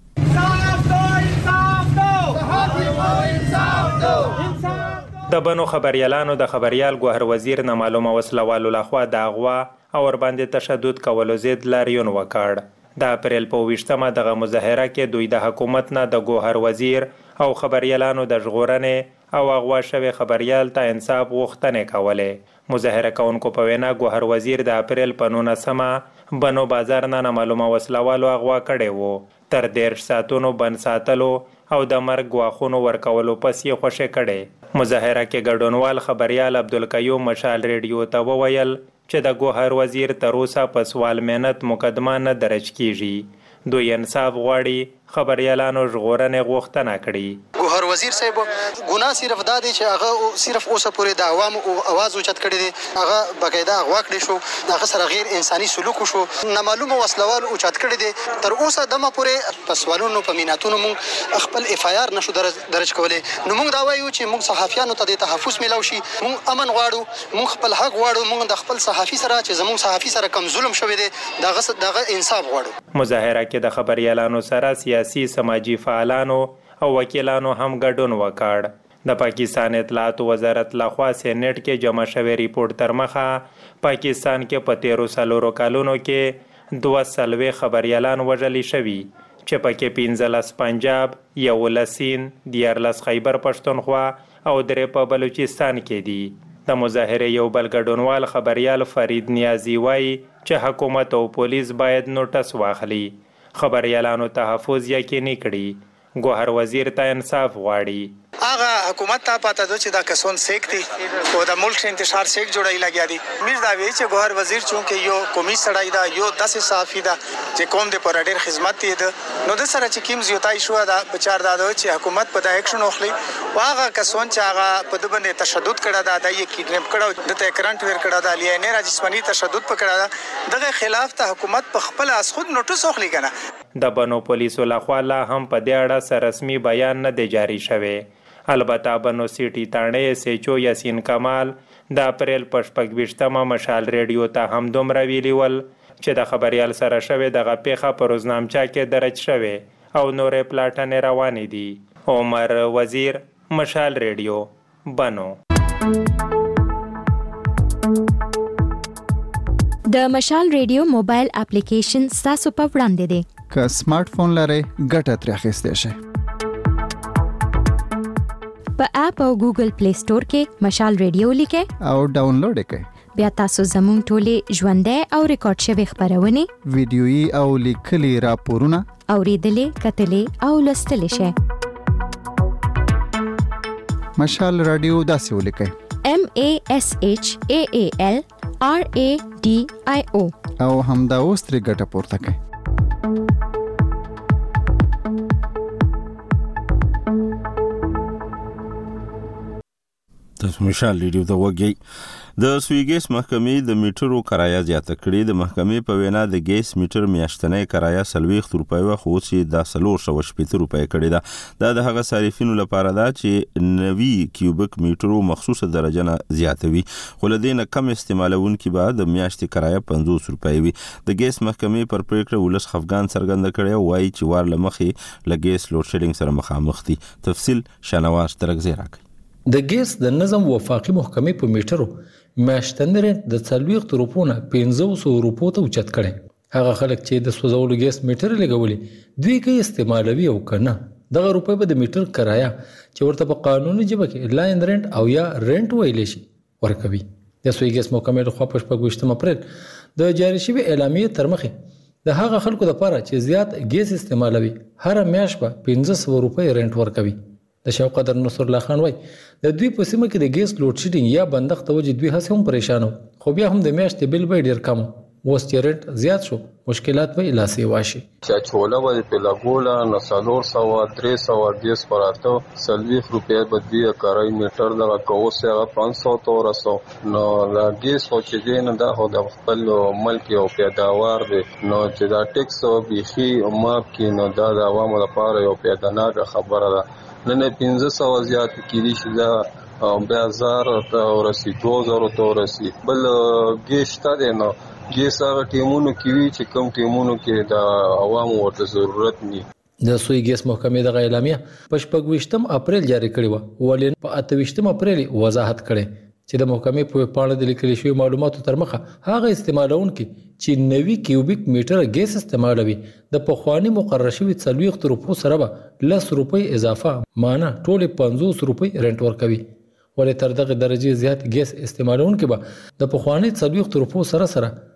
د بنو خبريالانو د خبريال ګوهر وزیر نامعلومه وسلوالو لخوا د اغوا او ور باندې تشدد کولو ضد لاریون وکړ. د اپریل په 20مه دغه مظاهره کې دوی د حکومت نه د ګوهر وزیر او خبريالانو د ژغورنې او اغوا شوی خبريال ته انصاف غوښتنې کولې. مظاهره کوونکو په وینا ګوهر وزیر د اپریل په 19مه بنو بازار نه نامعلومه وسلوالو اغوا کړي وو. تر 10 ساعتونو بند ساتلو او د مرګ غواخونو ورکولو پس یې خوشی کړي. مظاهره کې ګډونوال خبريال عبدالقیوم مشال ریډیو ته وویل چې د ګوهر وزیر تر اوسه په سوال مهنت مقدمه نه درج کیږي. دوی انصاف غواړي، خبريالانو ژغورنې غوښتنه کړي. ګوهر وزیر صاحب ګناه صرف دا دی چې هغه صرف اوسه پورې د عوامو اواز اوچت کړی دی، هغه بقاعده اغوا کړی شو، هغه سره غیر انساني سلوک وشو، نامعلومه وسلوال اوچت کړی دی. تر اوسه دمه پورې په سوالونو په میناتونو مونږ خپل FIR نشو درج کولی. نو مونږ دا وایو چې مونږ صحافیانو ته د تحفظ میلاو شي، مونږ امن غواړو، مونږ خپل حق غواړو، مونږ د خپل صحافي سره چې زمونږ صحافي سره کم ظلم شوی دی دغه انصاف غواړو. مظاهره کې د خبريالانو سره سیاسي سماجی فعالانو او وکیلانو هم ګډون وکړ. د پاکستان اطلاعات وزارت لخوا سېنیټ کې جمع شوی ریپورت تر مخه پاکستان کې په 13 کالونو کې 2 خبريالان وژل شوي چې پکې 15 پنجاب، 11 سیند، 14 خیبر پښتونخوا او 3 په بلوچستان کې دي. د مظاهره یو بل ګډونوال خبريال فرید نیازی وایي چې حکومت او پولیس باید نوټس واخلي، خبريالانو تحفظ یقیني کړي. ګوهر وزیر ته انصاف غواړي. هغه حکومت ته پاته ده چې دا کسون سیک دي او د ملک انتشار سیک جوړای لګیا دي. میر دا وی چې ګوهر وزیر چونکه یو قومي سړی دا یو 10 صحافي دا چې قوم د پر ډیر خدمت دی نو د سره چې کیم زیاتای شو دا بچار دا چې حکومت په دا اکشن واخلي. واغه کسون چې هغه په د باندې تشدد کړه دا د کیډنپ کړه د کرنٹ ویر کړه دا لیانه را جسمانی تشدد پکړه دغه خلاف ته حکومت په خپل اس خود نوټس واخلي کنه. د بنو پولیسو لخوا لا هم په دې اړه سره رسمي بیان نه دی جاری شوی. البته بنو سیټي تانړې سېچو یاسین کمال د اپریل په 28مه مشال ریډیو ته هم دومره ویلي ول چې د خبريال سره شوی دغه پیښه په روزنامچه کې درج شوی او نورې پلاټنې روانې دي. عمر وزیر، مشال ریډیو، بنو. د مشال ریډیو موبایل اپلیکیشن ستاسو په وړاندې دی. که سمارټ فون لرئ ګټه ترې اخیستی شئ. په اپ او ګوګل پلی سٹور کې مشال ریډیو لیکئ او ډاونلوډ کړئ. بیا تاسو زموږ ټولې ژوندۍ او ریکارډ شوی خبرونه، ویډیويي او لیکلي راپورونه اوریدلې، کتلې او لوستلې شئ. مشال رادیو داسې ولیکئ MASHAALRADIO او همدا اوس ترې ګټه پورته کړئ. تاسو مشال ریډیو ته وګورئ. د سویګیس محکمې د میټرو کرایه زیاته کړې. د محکمې په وینا د ګیس میټر میاشتنۍ کرایه 40 روپۍ و خو چې د 380 روپۍ کړې ده. دا د هغه صارفینو لپاره ده چې 90 کیوبیک میټرو مخصوصه درجه نه زیاتوي، خو له دې نه کم استعمالونکي به د میاشتې کرایه 50 روپۍ وي. د ګیس محکمې پر پریکړه ولس خفګان څرګنده کړی او وایي چې وار لمخې له ګیس لوډ شیډینګ سره مخامخ دي. تفصیل شنواز ترغزی راکړي. د ګیس د نظم وفاقي محکمې په میټرو میاشتنی رنټ د 40 روپو نه 500 روپو ته اوچت کړي. هغه خلک چې د سوزولو ګیس میټر لګولي دوی کې استعمالوي او کنه دغه روپې به د میټر کرایه چې ورته په قانوني ژبه کې لاین رنټ او یا رنټ ویل شي ورکوي. د سویګیس محکمې لخوا په 28 اپریل د جاری شوی اعلامیه تر مخه د هغه خلکو لپاره چې زیات ګیس استعمالوي هر میاشت به 500 روپۍ رنټ ورکوي. د شوقدر نصر الله خان وای د دوی په سیمه کې د ګیس لوډ شیډینګ یا بندښت توجه دوی هڅه هم پریشانو، خو بیا هم د میاشتې بل به ډیر کم اوس چې رنټ زیات شو مشکلات به لاسې واشي. چې چوله به په لګولا نو 300 ګیس پراته 40 روپۍ به دی کارای میټر دغه کوسه 500 تورسو نو لا ګیس او چې دین د هو د خپل ملک او پیداوار دی نو چې دا ټیکس او بيخي ماپ کې نو دا د عوامو لپاره یو پیداناک خبره ده. نن 500 زیات کېږي چې دا 1000 ورسي 2000 ورسي بل ګیس ته نو ګیس هغه ټیمونو کې وی چې کوم ټیمونو کې د عوامو ورته ضرورت ني. د سوی ګیس محکمې د اعلامیه په 28 اپریل جاری کړی و، ولې په 28 اپریل وضاحت کړي چې د محکمې په پاڼه د لیکل شوی معلوماتو تر مخه هغه استعمالونکي چې 90 کیوبیک میټر ګیس استعمالوي د پخوانی مقرر شوی 40 روپو سره به 10 روپۍ اضافه معنا ټول 50 روپۍ رنټ ورکوي. ولې تر دغه درجه زیات ګیس استعمالونکي به د پخوانی 40 روپو سره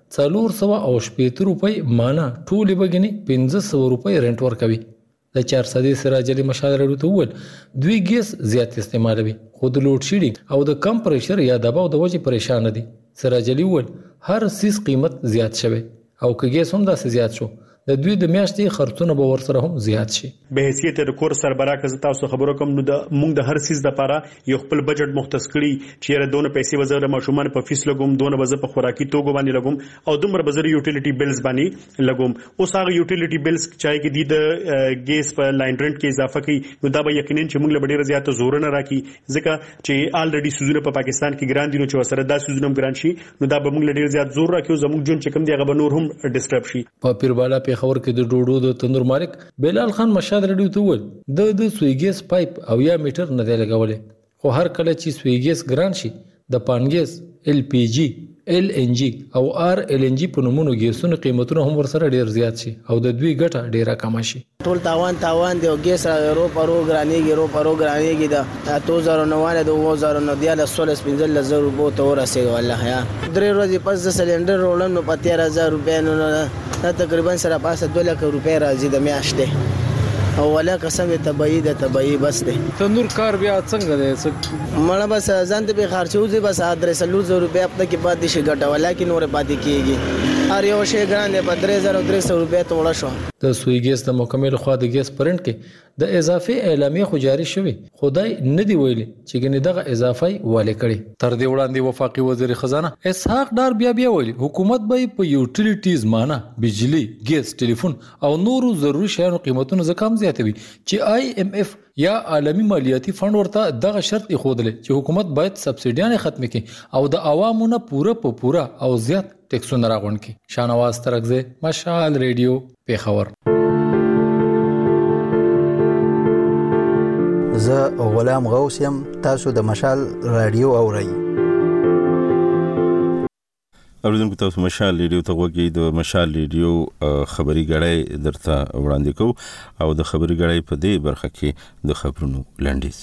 480 روپۍ معنا ټول بګنی 500 روپۍ رنټ ورکوي. د 400 سراج علي مشال رډو ته ول دوی ګیس زیات استعمالوي خو د لوډ شیډینګ او د کم پریشر یا دباو د وجې پریشان دي. سراج علي ول هر سیس قیمت زیات شوی او که ګیس هم داسې زیات شو د دوی د میاشتې خرڅونه به ورسره هم زیات شي. به حیثیت د کور سربراہ که تاسو خبرو کوم نو د موږ د هر سیس لپاره یو خپل بجټ مختص کړی چې را دونه پیسې وزره ماشومان په فیس لګوم دونه وزه په خوراکي توګه باندې لګوم او دومره وزره یوټیلیټي بیلز باندې لګوم. اوس هغه یوټیلیټي بیلز چای کې د ګیس په لاین رنټ کې اضافه کوي نو دا به یقینا چې موږ له ډیره زیاته زور نه راکې ځکه چې آلریډي سوزونه په پاکستان کې ګران دي نو چې سره دا سوزونه ګران شي نو دا به موږ له ډیره زیات زور راکې زموږ جون چې کوم دی هغه به نور هم ډیسټرب شي. په پیربالا په خبر کې د ډوډو د تندور مالک بلال خان مشاد رډیو ته ول د سویګیس پایپ او یا میټر نه دی لګولې، خو هر کله چې سویګیس ګران شي د پانګیس LPG LNG او RLNG په نومونو ګیسونو قیمتونه هم ورسره ډیر زیات شي او د دوی ګټه ډیره کم شي. ټول تاوان دی او ګیس رو پرو ګرانیږي دا 2009 د 2009 د 16000 روپو ته ورسېږي. والله یا درې ورځې پس د سلندر رولم نو په 13000 روپیا نو تقریبا سره پاسه 2 لک روپیا راځي د میاشتې او ولا قسم تبعی بس دی. تندور کار بیا څنګه دی مړه بس ځان ته به خرچوځي بس 300 روپیا په کې پاتې شي ګټه ولیکن نور پاتې کیږي هر یو شی ګران دی په 3300 روپیا ته وړه شو. د سوی ګیس د محکمې لخوا د ګیس پرنټ کې د اضافي اعلامیه خو جاری شوی خدای نه دی ویلي چې ګنې دغه اضافي والي کړي. تر دې وړاندې وفاقي وزیر خزانه اسحاق ډار بیا ویلي حکومت به په یوټیلیټیز معنا بجلی ګیس ټلیفون او نورو ضروري شیانو قیمتونه زکام زیاتوي چې IMF یا عالمی مالیاتي فند ورته دغه شرط ایښودل چې حکومت باید سبسیډیان ختم کړي او د عوامو نه پوره او زیات ټیکسونه راغونډ کړي. شانواز ترغزه مشال ریډیو پیښور. زه غلام غوث یم، تاسو د مشال رادیو اورئ. اوریدونکو تاسو مشال ریډیو ته وګورئ. د مشال ریډیو خبري غړی درته وړاندې کوو او د خبري غړی په دې برخه کې د خبرونو لنډیز.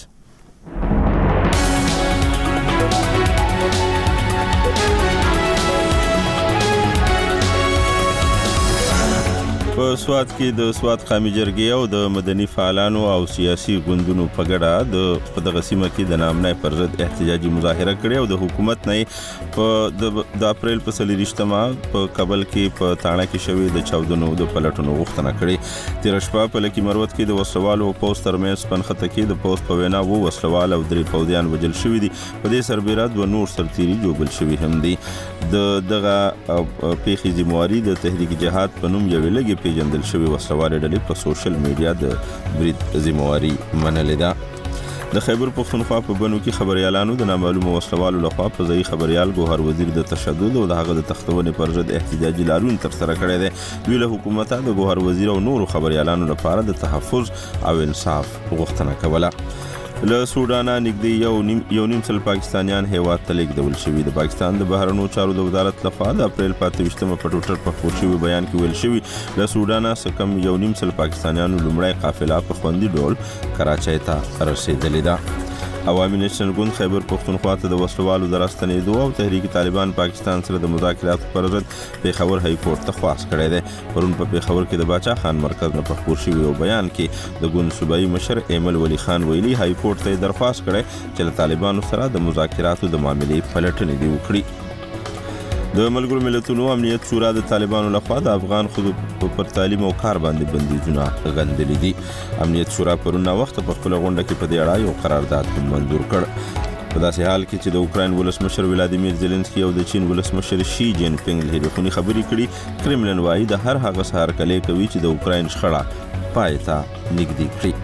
په سواد کې د سواد قومي جرګې او د مدني فعالانو او سیاسي ګوندونو په ګډه په دغه سیمه کې د نامنای پر ضد احتجاجي مظاهره کړې او د حکومت نه په د اپریل په 23 په کابل کې په تاڼه کې شوې د چاودنو د پلټونو غوښتنه کړې. تیر شپه په لکی مروت کې د وسلوالو او پوسټ ترمنځ پنخته کې د پوسټ په وینا وو وسلوال او درې پوځیان وژل شوي دي. په دې سربېره دوه نور سرتیري جوړل شوي هم دي. دغه پیښې ذمہواری د تحریک جهاد په نوم یوې لږې پیژندل شوې وسلوالې ډلې په سوشل میډیا د برید ذمہواری منلې ده. د خیبر پختونخوا په بنو کې خبريالانو د نامعلومو وسلوالو لخوا په ځای خبريال ګوهر وزیر د تشدد او د هغه د تختونې پر ضد احتجاجي لاریون تر سره کړی دی. دوی له حکومت د ګوهر وزیر او نورو خبريالانو لپاره د تحفظ او انصاف غوښتنه کوله. له سودان نږدې یو نیم سل پاکستانیان هیواد ته لیږدول شوي. د پاکستان د بهرنیو چارو د وزارت لخوا د اپریل 25 په ټوټر په خپور شوي بیان کې ویل شوي له سودان څخه کم یو نیم سل پاکستانیانو لومړی قافله په خوندي ډول کراچۍ ته رسیدلې ده. عوامي نېشنل ګوند خیبر پختونخوا ته د وسلوالو د راستنېدو او تحریک طالبان پاکستان سره د مذاکراتو پر ضد پیښور های کورټ ته خواست کړی دی. پرون په پیښور کې د باچا خان مرکز نه په خپور شوي یو بیان کې د ګوند صوبایي مشر ایمل ولی خان ویلي های کورټ ته درخواست کړی چې له طالبانو سره د مذاکراتو د معاملې پلټنې دې وکړي. د ملګرو ملتونو امنیت شورا د طالبانو لخوا د افغان ښځو پر تعلیم او کار باندې بندیزونه غندلي دي. امنیت شورا پرون وخت په خپل غونډه کې په دې اړه یو قرارداد منظور کړ. په داسې حال کې چې د اوکراین ولسمشر ولادیمیر زيلنسکي او د چین ولسمشر شي جین پینګ له ریښونی خبرې کړي. کرملن وايي د هر هغه سهار کلی کوي چې د اوکراین شخړه پای ته نږدې کړي.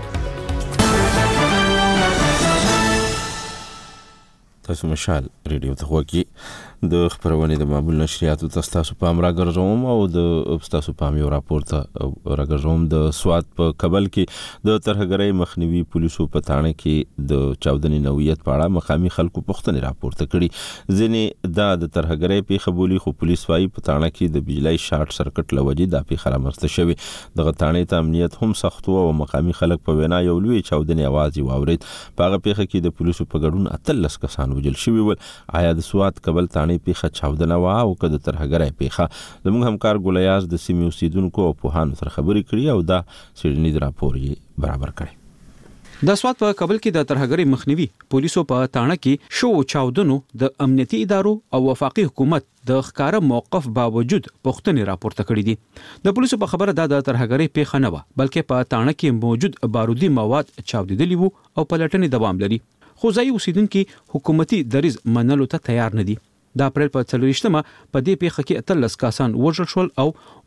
تاسو مشال ریډیو ته وګورئ. د خبرونه د معمول نشریاتو تاسو په امر راګرځوم او د تاسو په یو راپور ته راګرځوم. د سواد په کابل کې د ترهګرۍ مخنیوي پولیسو په تاڼه کې د چاودنې نوعیت په اړه مقامي خلکو پوښتنې راپورته کړي. ځینې د ترهګرۍ پیښه بولی خو پولیس وايي په تاڼه کې د بجلی شارټ سرکټ لوجې د پیښه رامنځته شوې. دغه تاڼې ته امنیت هم سخت او مقامي خلک په وینا یو لوی چاودنې आवाज واورید. په هغه پیښه کې د پولیسو په ګډون 13 کسان وژل شوي ول. آیا د سواد کابل تاڼې پیښه چاودنه وا او که د ترهګرۍ پیښه؟ زموږ همکار ګولیاز د سیمې اوسیدونکو او پوهانو سره خبرې کړي او دا سیډني راپور یې برابر کړی. د سواد په کابل کې د ترهګرۍ مخنیوي پولیسو په تاڼه کې شو چاودنو د امنیتي ادارو او وفاقي حکومت د ښکارا موقف باوجود پوښتنې راپورته کړې دي. د پولیسو په خبره د ترهګرۍ پیښه نه و بلکې په تاڼه کې موجود بارودي مواد چاودیدلي وو او پلټنې دوام لري. خو ځای اوسیدونکو حکومتي دریځ منلو ته تیار نه دي. د اپریل په 23 په دې پیښه کې 13 کسان وژل شول او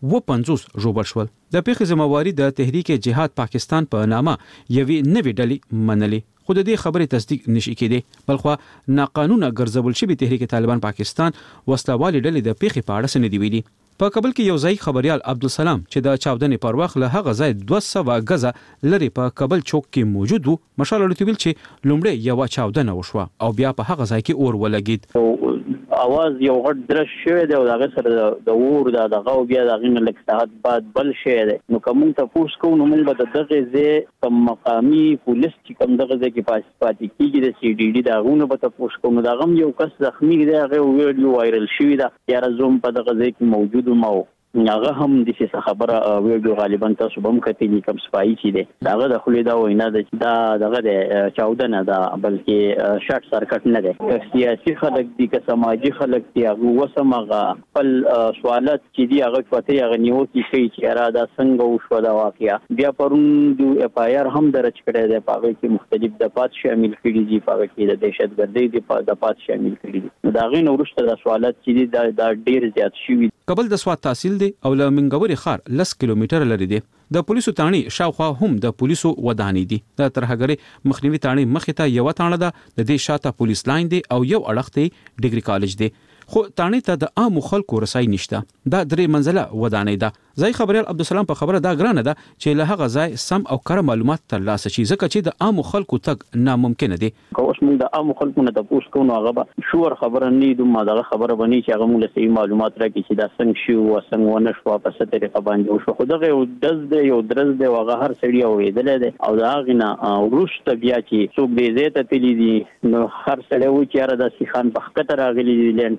50 ژوبل شول. د پیښې ذمہواری د تحریک جهاد پاکستان په نامه یوې نوې ډلې منلې. خو د دې خبرې تصدیق نشي کېدی. بلخو ناقانونه ګرځول شوی تحریک طالبان پاکستان وسلوالي ډلې د پیښې په اړه سندې ویلي. په کابل کې یو ځای خبريال عبدالسلام چې د چاودنې پر وخت له هغه ځای 200 غزه لري په کابل چوک کې موجود وو مشال لټویل چې لومړی یو چاودنه وشوه او بیا په هغه ځای کې اور ولګید. اواز یو غټ درش شوی دی او هغه سره د اور دغه او بیا دغه لک ساعت بعد بل شي دی. نو کوم ته پوښ کوو نو موږ به دغه ځای کوم مقامي پولیس چې کوم دغه ځای کې پاتې کیږي د سی ډي ډي دغه به ته پوښ کوو. دغه یو کس زخمی دی هغه ویډیو وایرل شوی دی. یا زوم په دغه ځای کې موجود مو هغه هم د څه خبره ویډیو غالبا تاسو به هم کتلی کوم سپای چې دی داغه د خلې دا وینا دا دغه د چاودنه دا بلکې شارټ سرکټ نه دی. سیاسي خلک دي که سماجی خلک دي هغه وسمغه خپل سوالات چې دی هغه پته هغه نیو کې شي چې را دا څنګه وشو دا واقعیا. بیا پرون د اف آی آر هم درج کړی دی په هغه کې مختلف دفعات شامل کړي دي په هغه کې د دهشتګردۍ د دفعات شامل کړي دي. دا غي نو ورسته د سوالات چې دی دا ډیر زیات شوي. کابل د سواد تحصیل دی او له منګوري خار 10 کیلومتر لري دی. د پولیسو تانی شاوخوا هم د پولیسو ودانې دي. د ترهګرۍ مخنیوي تانی مخې ته یو تانه ده د دې شاته پولیس لاین دی او یو اړخ ته ډیګري کالج دی. خو تانی ته د عام خلکو رسای نشته. دا درې منزله ودانې ده. ځای خبريال عبدالسلام په خبره دا ګرانه ده چې له هغه ځای سم او کره معلومات ترلاسه شي ځکه چې د عام خلکو تګ ناممکن دي. اوس موږ د عام خلکو نه تاسو کوو هغه به شور خبره نه دي ما دا خبره بني چې هغه موږ صحیح معلومات راکړي چې دا څنګه شو او څنګه ونه شو په څه طریقه باندې وشو. خو دغه یو دز دی یو درز دی هغه هر سړی اوریدل دي او دا غنه ورشت بیا چې څوک دې زه ته تللی دي نو هر سړی و چې را د سیخان په خطر راغلي دي لنټر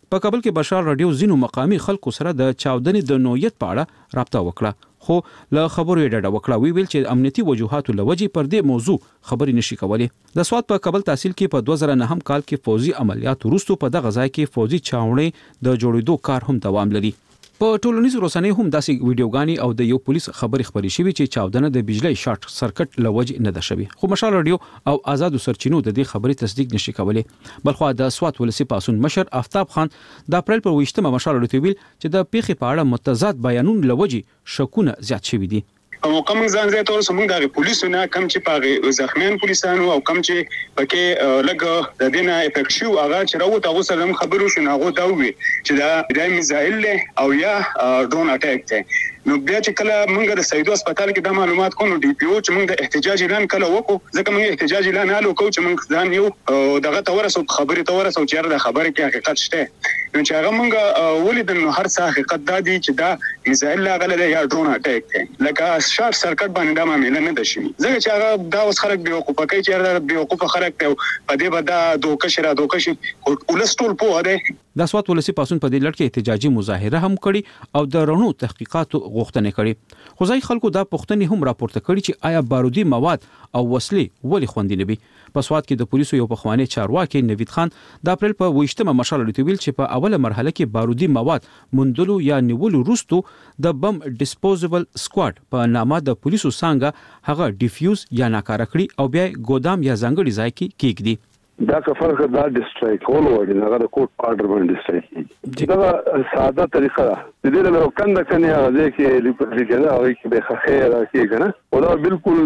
په کابل کې بشار رادیو زینو مقامی خلکو سره د چاودنې د نوعیت په اړه رابطه وکړه خو له خبرو یې ډډه وکړه ویل چې امنیتي وجوهاتو لوجې پر دې موضوع خبرې نشي کولای د سواد په کابل تحصیل کې په 2009 کال کې فوزي عملیات وروسته په دغه ځای کې فوزي چاونې د جوړېدو کار هم دوام لري په ټولنیزو رسنیو هم داسې ویډیوګانې او د یو پولیس خبرې خبرې شوې چې چاودنه د بجلی شارټ سرکټ لوجې نه ده شوې خو مشال رادیو او آزادو سرچینو د دې خبرې تصدیق نشي کولای بلخو د سوات ولسی پاسون مشر آفتاب خان د اپریل پر 28 مشال رادیو ویل چې د پیښې په اړه متضاد بیانونه لوجې شکونه زیات شوي دي او کوم ځان زه تور سمون د پولیسونو کم چې پاغه زخمیان پولیسانو او کم چې پکې لګ د دینه افیکټ شو هغه چې راوته اوس هم خبرو شنو هغه دا وی چې دا د میزایل او یا ډرون اٹیک ته نو بیا چې کله موږ د سیدو هسپتال کې د معلومات کوو ډي پی او چې موږ د احتجاج اعلان کله وکړو ځکه موږ احتجاج اعلان حالو کوو چې موږ ځان یو دغه تورسو خبرې تورسو چې د خبرې کې حقیقت شته نو چې هغه موږ ولیدل نو هر څه حقیقت دادی چې دا میزایل لاغله یا ډرون اٹیک ته لکه شارټ سرکټ باندې دا معاملې نه ده شي ځکه چې هغه دا اوس خلک به وقوفه کوي چې به وقوفه خلک ته په دې بدا دوکش ولستول په ده د سوات ولسی پاسون په دې لړ کې احتجاجي مظاهره هم کړي او د رڼو تحقیقاتو غوښتنه کړي خو ځای خلکو دا پوښتنې هم راپورته کړي چې آیا بارودي مواد او وسلې ولې خوندي نه وي په سوات کې د پولیسو یو پخوانی چارواکي نوید خان د اپریل په 28 مشال لټویل چې په اوله مرحله کې بارودي مواد موندلو یا نیولو وروسته د بم ډیسپوزیبل سکواډ په نامه د پولیسو څنګه هغه ډیفیوز یا ناکاره کړي او بیا ګودام یا ځنګړي ځای کې کېږدي دا کفر دا ډیسټرایک کول وړي نه د کوټ آرډر باندې ډیسټرایک دا ساده طریقه ده د دې له کنده کنه هغه کې لیپریکل او کې به خیر کېږي او دا بالکل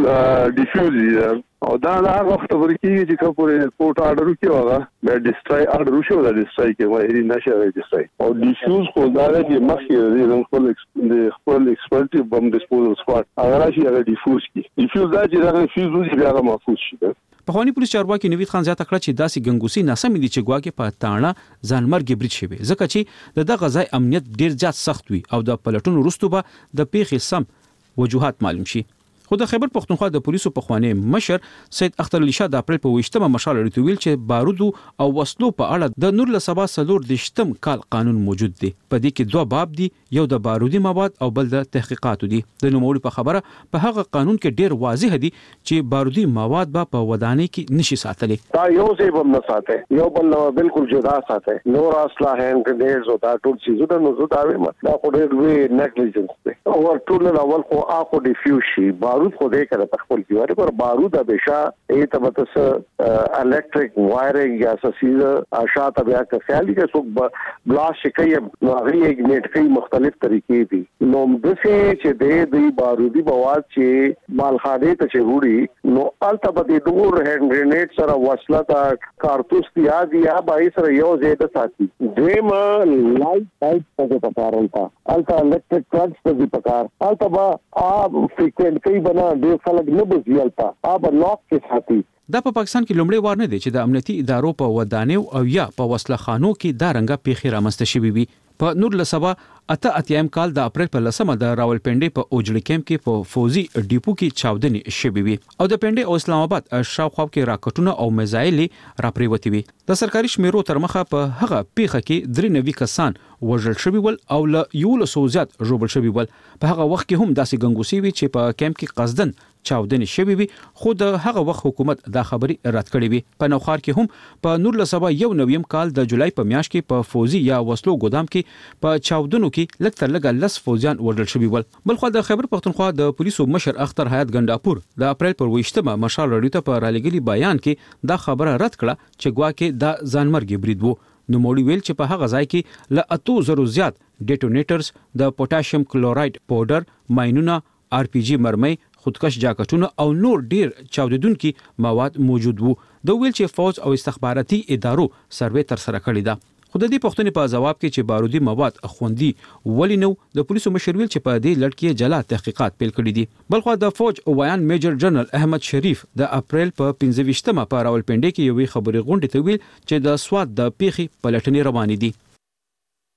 ډیفیوز او دا هغه وخت ورکیږي چې کوم کوټ آرډر کیږي به ډیسټرای آرډر شو دا ډیسټرای کې وایي نشه ډیسټرای او ډیفیوز کو دا د مخکې د خپل ایکسپرټ بم ډیسپوزل سکواډ هغه راشي هغه ډیفیوز کی ډیفیوز دا چې دا فیوز بیا هغه محفوظ شي پخوانی پولیس چارواکي نوید خان زیاته کړه چې داسې ګنګوسي ناسمې دي چې ګواکې په تاڼه ځانمرګ برید شوی ځکه چې د دغه ځای امنیت ډیر زیات سخت وي او د پلټونو وروسته به د پیښې سم وجوهات معلوم شي خو د خیبر پښتونخوا د پولیسو پخوانی مشر سید اختر علي شاه د اپریل په 28 مشال لټویل چې بارودو او وسلو په اړه د نور له سبا سلور د شتم کال قانون موجود دی په دې کې دوه باب دي یو د بارودي مواد او بل د تحقیقاتو دي د نوموړي په خبره په هغه قانون کې ډیر واضح دي چې بارودي مواد به په ودانۍ کې نشي ساتلي دا یو ځای به نه ساتي یو بل بالکل جدا ساتي نور اصله هند ګریډز او دا ټول چیزونه نو زه دا وایم دا خو ډیر وی نیګلیجنس دی او ټول اول خو اخو ډیفیوز شي بارود خو دې کړه تخپل کیواره پر بارود همیشه ای ته متس الکتریک وایرینګ یا سیزه اشاعت بیا که خیالي کې څوک بلاش کوي نو هغه اګنیټ کوي مختلف طریقې دي نو دغه چې د بارودي مواد چې مالخانه ته چوړي نو البته به د دور هند گرینیډ سره وسله تا کارتوس دی یا بای سره یو زیاده ساتي دویمه لایټ په پکارلتا البته الکتریک کرنټ په پکار البته با فریکوئنٹ کوي بنا ډیر خلک نه بزیالتا لاک کې ساتي دا په پاکستان کې لومړی وار نه دی چې د امنیتي ادارو په ودانیو او یا په وسله خانو کې دا رنګه پیښې رامنځته شوې وي په نور لسبا اتیم کال د اپریل په لسمه د راولپنډي په اوجړي کیمپ کې په فوزي ډیپو کې چاودنې شوې وي او د پنډي او اسلام آباد شاوخوا کې راکټونه او میزایل راپریوتي وي د سرکاري شمیرو تر مخه په هغه پیښه کې 93 کسان وژل شوي ول او له 100 زیات ژوبل شوي ول په هغه وخت کې هم داسې ګنګوسي وي چې په کیمپ کې قصدن چاودنې شوي وي خو د هغه وخت حکومت دا خبري رد کړې وي په نوخار کې هم په نور لسبا یو نویم کال د جولای په میاشت کې په فوزي یا وسلو ګودام کې په چاودنو کې لږ تر لږه لس فوجیان وژل شوي ول بلخو د خیبر پښتونخوا د پولیسو مشر اختر حیات ګنداپور د اپریل پر 28 مشال رادیو ته په رالګلي بیان کې دا خبره رد کړه چې ګواکې دا ځانمرګي برید وو نو موړي ویل چې په هغه ځای کې ل 8000 زیات ډیټونیټرز د پوتاشیم کلورایډ پاوډر ماینونه آر پی جی مرمۍ خودکش جاکټونه او نور ډیر چاودیدونکي مواد موجود وو د ویل چې فوج او استخباراتي ادارو سروې تر سره کړی دا خو د دې پوښتنې په جواب کې چې بارودي مواد خوندي ولې نو د پولیسو مشر ویل چې په دې لړ کې جلا تحقیقات پیل کړي دي بلخو د فوج وایان میجر جنرال احمد شریف د اپریل په 15مه په راولپنډي کې یوې خبري غونډې ته ویل چې د سواد د پیښې پلټنې روانې دي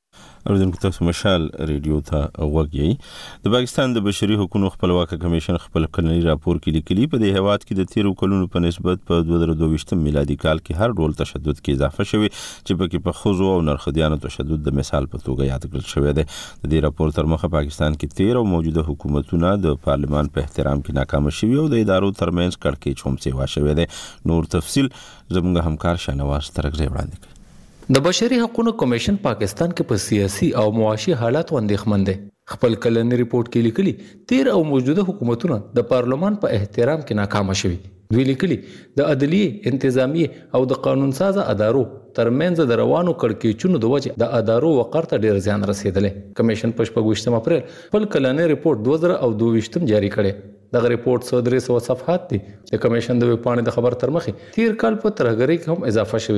اوریدونکو تاسو مشال ریډیو ته وګورئ. د پاکستان د بشري حقوقو خپلواک کمیشن خپل کلنی راپور کې لیکلي په دې هیواد کې د 13 کلونو په نسبت په 2022 میلادي کال کې هر ډول تشدد کې اضافه شوی چې پکې په ښځو او نرخديانو تشدد د مثال په توګه یاد کړل شوی دی. د دې راپور تر مخه پاکستان کې 13 او موجوده حکومتونه د پارلمان په احترام کې ناکام شوي او د ادارو ترمنځ کړکېچ هم سیوا شوی دی. نور تفصیل زموږ همکار شاهنواز ترکزی وړاندې کوي. د بشري حقوقو کمیشن پاکستان کې په سیاسي او معاشي حالاتو اندېښمن دی. خپل کلنی ریپورت کې لیکلي 13 او موجوده حکومتونه د پارلمان په احترام کې ناکام شوي. دوی لیکلي د عدلیه، انتظامی او د قانون ساز ادارو ترمنځ د روانو کړکېچونو د وجه د ادارو وقار ته ډیر زیان رسیدلی. کمیشن په 28 اپریل خپل کلنی ریپورت 2022 جاری کړی. دغه ریپورت 300 صفحات دی. د کمیشن د ویبپاڼې د خبر تر مخې تیر کال په ترهګرۍ کې هم اضافه شوی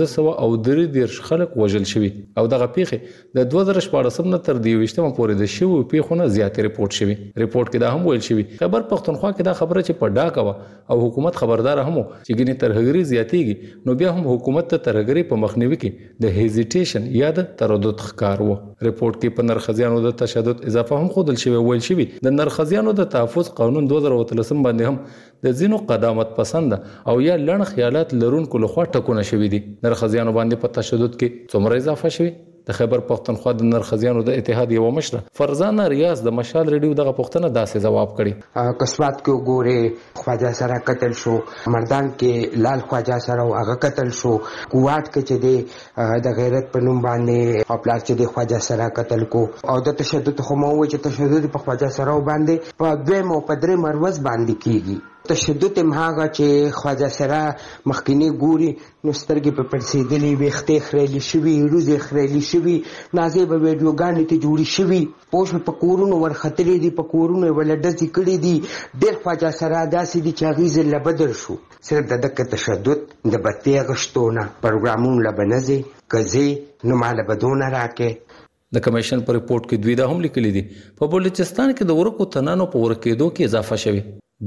1533 خلک وژل شوي او دغه پیښې د 2014 نه تر 2020 پورې د شوو پیښو نه زیات ریپورت شوی. ریپورت کې دا هم ویل شوی خبر پښتونخوا کې دا خبره چې په ډاکه و او حکومت خبردار هم چې ګینه ترهګرۍ زیاتېږي نو بیا هم حکومت ته ترهګرۍ په مخنیوي کې د هیزیټیشن یا د تردد ښکار و. ریپورت کې په نرخزیانو د تشدد اضافه هم خودل شوی. ویل شوی د نرخزیانو د تحفظ قانون 2013 باندې هم د ځینو قدامت پسند او یا لړ خیالات لرونکو لخوا ټکونه شوی دي. نرخزیانو باندې په تشدد کې څومره اضافه شوی؟ د خیبر پښتونخوا د نرخزیانو د اتحاد یو مشره فرزانه ریاض د مشال ریډیو دغه پښتنه داسې جواب کړي. قصبات کې وګوره خواجه سره قتل شو، مردان کې لال خواجه سره هغه قتل شو، کوټ کې چې د غیرت په نوم باندې خپل چې د خواجه سره قتل کو او د تشدد خو مو چې تشدد په خواجه سره باندې په دویم او په دریم مروز باندې کیږي. تشدد مهاغه چې خواجه سره مخکینی ګوري نو سترګې په پړسېدلې ویختې خریلې شوي، روزې خریلې شوي، نازیبه ویډیوګانې ته جوړې شوي، پوښ په کورونو ورختلې دي، په کورونو یې ولډزې کړي دي. ډېر خواجه سره داسې دي چې هغې ځل بدل شو. صرف د دغه تشدد د بتۍ غشتونه پروګرامونو له به نځې که نو ماله به دونه راکې. د کمیشن په ریپورت کې دوی دا هم لیکلي دي په بلوچستان کې د ورکو تنانو په ورکېدو کې اضافه شوی.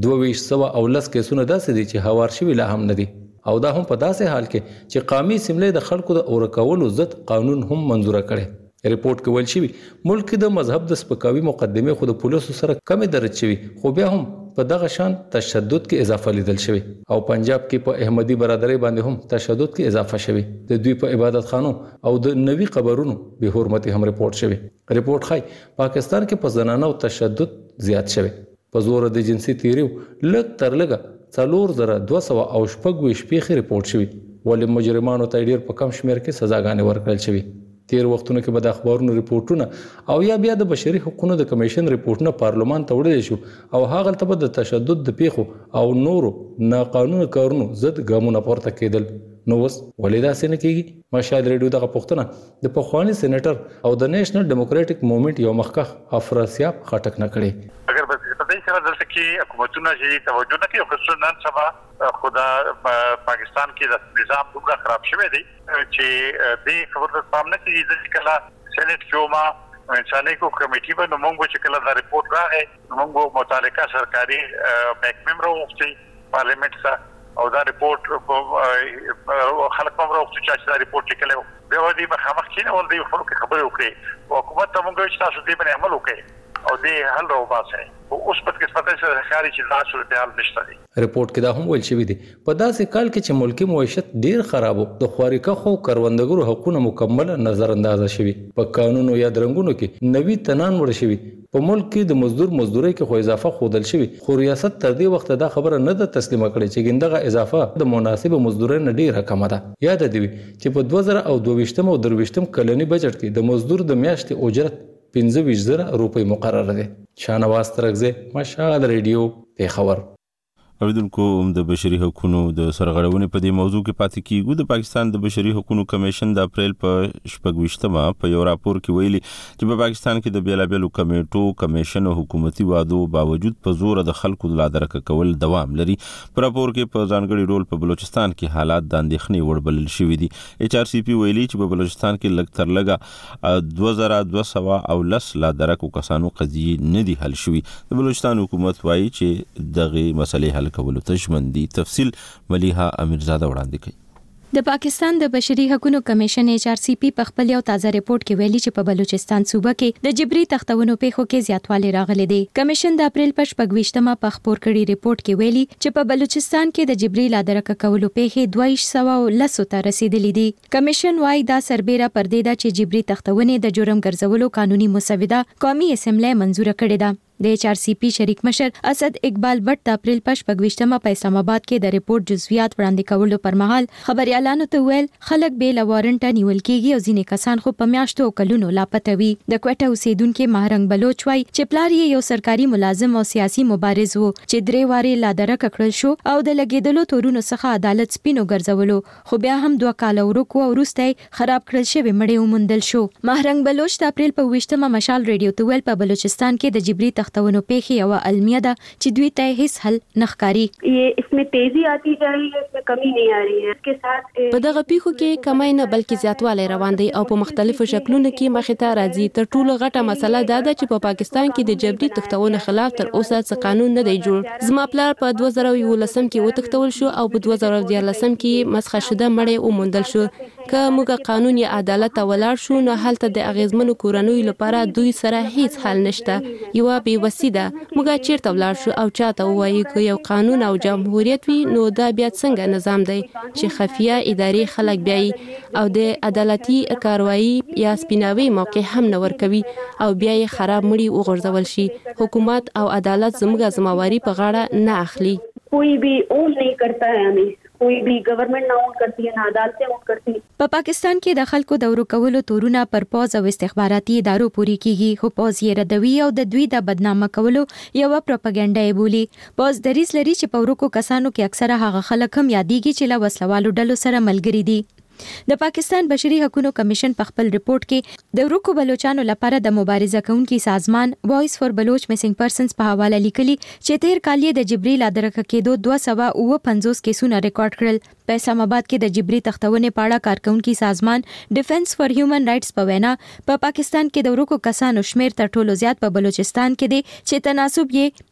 2210 کیسونه داسې دي چې هوار شوي لا هم نه دي او دا هم په داسې حال کې چې قومي سملې د خلکو د اورکولو ضد قانون هم منزوره کړي. ریپورت کې ویل شوی ملک کې د مذهب د سپکاوي مقدمه خو د پولیسو سره کم درج شوی خو بیا هم په دغه شان تشدد کې اضافه لیدل شوی او پنجاب کې په احمدي برادرۍ باندې هم تشدد کې اضافه شوی. د دوی په عبادت خانو او د نوي قبرونو به حرمتي هم ریپورت شوی. ریپورت ښایي پاکستان کې په زنانو تشدد زیات شوی. په زور د جنسي تیریو لږ تر لږه 4224 پیښې ریپورت شوی ولې مجرمانو ته ډیر په کم شمیر کې سزاګانې ورکړل شوی. تیر وختونو کې به د اخبارونو ریپورتونه او یا بیا د بشري حقوقو د کمیشن ریپورتونه پارلمان ته وړل شو او هغه ته به د تشدد د پیښو او نورو ناقانونه کارونو ضد ګامونه پورته کېدل. نو اوس ولې داسې نه کېږي؟ مشال ریډیو دغه پوښتنه د پخواني سېنیټر او د نیشنل ډیموکراټک موومېنټ یو مخکښ افراسیاب خټک نه کړي. اگر په دې سره دلته کې حکومتونه چې توجه نه کوي خصوصا نن سبا خدا پاکستان کې د نظام دومره خراب شوی دی چې دې خبر ته پام نه کوي چې کله سېنیټ جوما انساني کو کمیټي په نومونګو چې کله دا ریپورت راغی نومونګو متعلقه سرکاري محکمې راوستي پارلیمنت ته او دا ریپورت خلک هم راوستي چې دا ریپورت لیکلی و بیا به دې مخامخ کېنول دوی خپلو کې خبرې وکړي حکومت ته مونږ چې تاسو دې باندې عمل وکړئ او دې حل راوباسئ. اوس په قسمت سره ښکاري چې دا صورتحال نشته دی. ریپورت کې دا هم ویل شوی دی په داسې کال کې چې ملکی معیشت ډیر خراب د خوارکخو کروندګرو حقوقونه مکمل نظر انداز شوی. په قانونو یا درنګونو کې نوی تنان ور شوی. په ملک کې د مزدورۍ کې خو اضافه خودل شوی خو ریاست تر دې وخت دا خبره نه ده تسلیم کړې چې ګندغه اضافه د مناسب مزدورۍ نه ډیره کم ده. یاد دی چې په 2022 او 23 کلنی بجټ کې د مزدور د میاشتې اجرت 25,000 روپۍ مقرره ده. شاهنواز ترکزی مشال ریډیو پیښور. اوریدونکو د بشري حقوقو د سرغړونې په دې موضوع کې پاتې کیږو. د پاکستان د بشري حقوقو کمیشن د اپریل په 28 په یو راپور کې ویلي چې په پاکستان کې د بیلابېلو کمیټو کمیشن او حکومتي وعدو باوجود په زور د خلکو د لادرک کول دوام لري. په راپور کې په ځانګړي ډول په بلوچستان کې حالات د اندېښنې وړ بلل شوي دي. HRCP ویلي چې په بلوچستان کې لږ تر لږه 2210 لادرکو کسانو قضیې نه دي حل شوي. د بلوچستان حکومت وایي چې دغه مسلې حل کولو ته ژمن دي. تفصیل ملیحه امیرزاده وړاندې کوي. د پاکستان د بشري حقوقو کمیشن HRCP په خپل یو تازه ریپورت کې ویلي چې په بلوچستان صوبه کې د جبري تختونو پیښو کې زیاتوالی راغلی دی. کمیشن د اپریل په 26مه په خبر کړي ریپورت کې ویلي چې په بلوچستان کې د جبري لادرکه کولو پیښې 2210 ته رسیدلې دي. کمیشن وايي دا سربېره پردې ده چې جبري تختونه د جرم ګرځولو قانوني مسوده قومي اسمبلی منزور کړې ده. د HRCP شریک مشر اسد اقبال بټ د اپریل په 26مه په اسلام آباد کې د ریپورت جزئیات وړاندې کولو پر مهال خبريالانو ته ویل خلک به لوارنټ نیول کېږي او ځینې کسان خو په میاشتو کلونو لاپته وي. د کوټه اوسیدونکو مهرنګ بلوچ وای چې پلار یې یو سرکاري ملازم او سیاسي مبارز وو چې درې واره لادرک کړل شو او د لګیدلو تورونو څخه عدالت سپینو ګرځولو خو بیا هم 2 کال ورکو او وروسته خراب کړل شوی مړی ومندل شو. مهرنګ بلوچ د اپریل په 28مه مشال ریډیو ته ویل په بلوچستان کې د جبري تختونو پیښې او المیه ده چې دوی ته هیڅ حل نخکاری. इसमें तेजी आती जा रही है, इसमें कमी नहीं आ रही है. इसके साथ په دغه پیښو کې کمی نه بلکې زیاتوالی روان دی او په مختلفو شکلونو کې مخې ته راځي. تر ټولو غټه مسله دا ده چې په پاکستان کې د جبري تختونو خلاف تر اوسه څه قانون نه دی جوړ. زما پلار په 2011 کې وتښتول شو او په 2014 کې مسخه شده مړی وموندل شو. که موږ قانون یا عدالت ته ولاړ شو نو هلته د اغیزمنو کورنیو لپاره دوی سره هیڅ حل نشته. یو به وسیده موږ چیرته ولاړ شو او چاته وایي چې یو قانون او جمهوریت وي نو دا بیا څنګه نظام دی چې خفیه ادارې خلک بیاي او د عدالتي کاروایی یا سپیناوي موقع هم نه ورکوي او بیا یې خراب مړي وغورځول شي. حکومت او عدالت زموږه ذمہواری په غاړه نه اخلي. कोई भी ओन नहीं करता है हमें, कोई भी गवर्नमेंट ना ओन करती है ना عدالتیں اون करती. په پاکستان کې د خلکو د ورکولو تورونه پر پوز او استخباراتي ادارو پوری کیږي خو پوز یې ردوي او د دوی د بدنامه کولو یو پروپاګاندا یې بولی. پوز دریس لري چې په ورکو کسانو کې اکثره هغه خلک هم یادېږي چې له وسلوالو ډلو سره ملګري دي. د پاکستان بشري حقوقو کمیشن په خپل ریپورت کې د ورکو بلوچانو لپاره د مبارزه کوونکي سازمان وایس فور بلوچ میسنګ پرسنز په حواله لیکلي چې تیر کال د جبري لادرکه کېدو 250 کیسونه ریکارډ کړل. په اسلام آباد کې د جبري تختونې په اړه کارکونکي سازمان ډیفنس فار هیومن رائټس په وینا په پاکستان کې د ورکو کسانو شمیر تر ټولو زیات په بلوچستان کې دی چې تناسب یې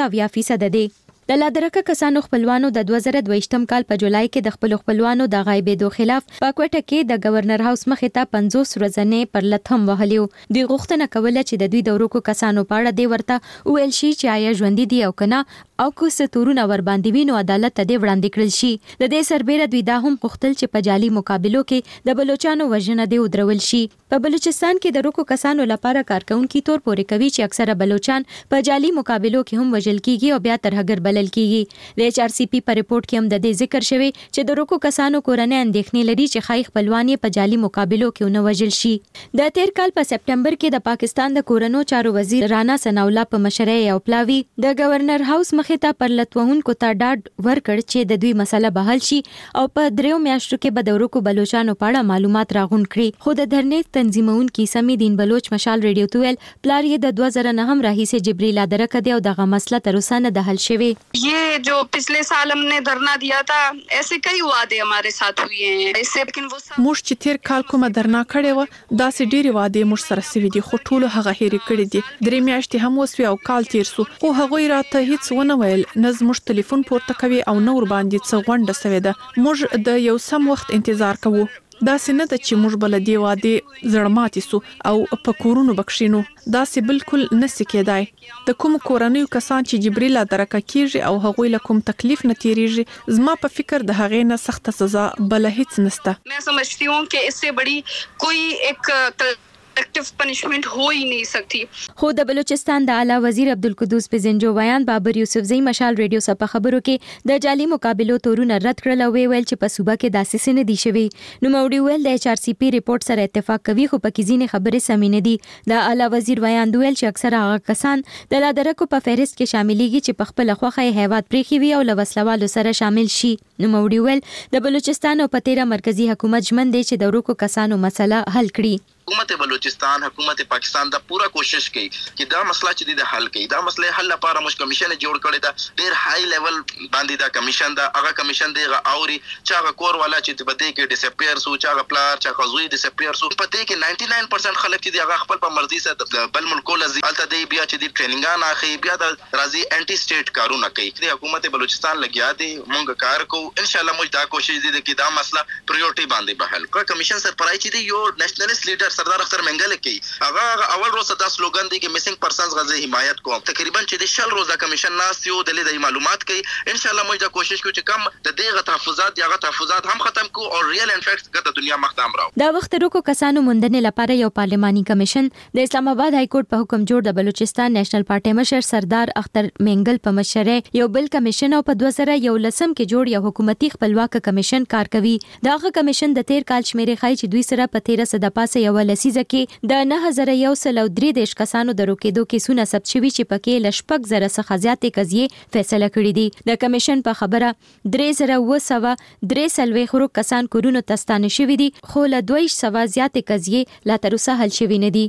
15% دی. د لادرکه کسانو خپلوانو د 2022م کال په جولای کې د خپل خپلوانو د غایبېدو خلاف په کوټه کې د گورنر هاوس مخې ته 50 ورځې پر لثم وهلیو. دوی غوښتنه کوله چې د دوی د ورکو کسانو په اړه دی ورته ویل شي چې آیا ژوند دي او کنه او کو ستورونه ور باندې وینو عدالت ته دی وړاندې کړل شي. د دې سربېره دوی دا هم غوښتل چې په جالي مقابلو کې د بلوچانو وژنه دی ودرول شي. په بلوچستان کې د ورکو کسانو لپاره کارکونکي تور پورې کوي چې اکثره بلوچان په جالي مقابلو کې هم وژل کیږي او بیا ترهګر بلل کیږي. د HRCP په ریپورت کې هم د دې ذکر شوی چې د ورکو کسانو کورنۍ اندېښنې لري چې خای خپلوان په جالي مقابلو کې ونه وژل شي. د تیر کال په سپټمبر کې د پاکستان د کورونو چارو وزیر رانا ثناءالله په مشرۍ یو پلاوی د گورنر هاوس مخې ته پر لټوونکو ته ډاډ ورکړ چې د دوی مسله به حل شي او په 3 میاشتو کې به د ورکو بلوچانو په اړه معلومات راغونډ کړي. خو د دھرنې تنظیمونکو سمې دین بلوچ مشال ریډیو ته ویل پلار یې د 2009 هم راهیسې جبري لادرکه دی او دغه مسله تر اوسه نه د حل شوی. ये जो पिछले साल हमने धरना दिया था ऐसे कई वादे हमारे साथ हुए हैं इससे लेकिन वो موږ چې تیر کال کومه درنا کړې و داسې ډېری وعده موږ سره سوي دي خو ټول هغه هېر کړی دي. 3 میاشتې هم وسوي او کال تیر سو خو هغه راته هیڅ ونه ویل نه زموږ ټلیفون پورته کوي او نور باندې څه غونډه سوي ده. موږ د یو سم وخت انتظار کوو. دا سینه د چې موږ بل دی واده زړماتي سو او په کورونو بکښینو دا سي بالکل نسی کېدای. د کوم کورنیو کسان چې جبري لادرکه کیږي او هغوی له کوم تکلیف نه تیریږي زما په فکر د هغې نه سخت سزا بل هیڅ نسته. मैं समझती हूं कि इससे बड़ी कोई एक एक्टिव पनिशमेंट हो ही नहीं सकती. خو د بلوچستان د اعلی وزیر عبدالقدوس پزنجو بیان بابر یوسفزئی مشال ریډیو سره په خبرو کې د جالي مقابلو تورونه رد کړل او ویل چې په صوبه کې داسې نه دي شوی. نو موړي ویل د HRCP ریپورت سره اتفاق کوي خو په کې ځینې خبرې سمې نه دي. د اعلی وزیر بیان ویل چې اکثره هغه کسان د لادرکو په فهرست کې شاملېږي چې په خپل خوخه هیواد پریخي وي او له وسلوالو سره شامل شي. نو موړي ویل د بلوچستان او په 13 مرکزی حکومت ژمن دی چې د ورکو کسانو مسله حل کړي. حکومت بلوچستان حکومت پاکستان دا پورا کوشش کوي چې دا مسله چې د حل کوي. دا مسله حل لپاره موږ کمیشن جوړ کړی دا ډیر های لیول باندې دا کمیشن دا هغه کمیشن دی اوري چې هغه کور والا چې په دې کې ډیسپیر سو چې هغه پلار چې هغه زوی ډیسپیر سو په دې کې 99% خلک چې هغه خپل په مرضی سره بل ملکو لزي الته دی بیا چې د ټریننګان اخی بیا د راضي انټي سټیټ کارونه کوي. د حکومت بلوچستان لګیا دی موږ کار کوو ان شاء الله. موږ دا کوشش دي چې دا مسله پریورټي باندې به حل کړو. کمیشن سرپرای چې دی یو نېشنلیست لیډر سردار اختر منګل کی هغه اول روز دا سلوګان دی چې میسنګ پرسنز غزه حمایت کوم. تقریبا چې د شل روزه کمیشن ناس یو د لیدای معلومات کوي. ان شاء الله موږ دا کوشش کوو چې کم د دې تحفظات یا تحفظات هم ختم کو او ریل انفیکټ ګټه دنیا مختام راو. دا وخت روکو کسانو موندنې لپاره یو پارلماني کمیشن د اسلام آباد های کورټ په حکم جوړ د بلوچستان نېشنل پارټي مشر سردار اختر منګل په مشره یو بل کمیشن او په 2011 کې جوړ یو حکومتي خپلواک کمیشن کار کوي. داغه کمیشن د تیر کال شمیرې خای چې دوی سره په 13 د پاسه یو لسیزه کې د 9103 کسانو د روکېدو کیسونه ثبت شوي چې پکې لشپک زره څخه زیاتې قضیې فیصله کړې دي. د کمیشن په خبره 3243 کسان کورونو ته ستانه شوي دي خو له 200 زیاتې قضیې لا تر اوسه حل شوي نه دي.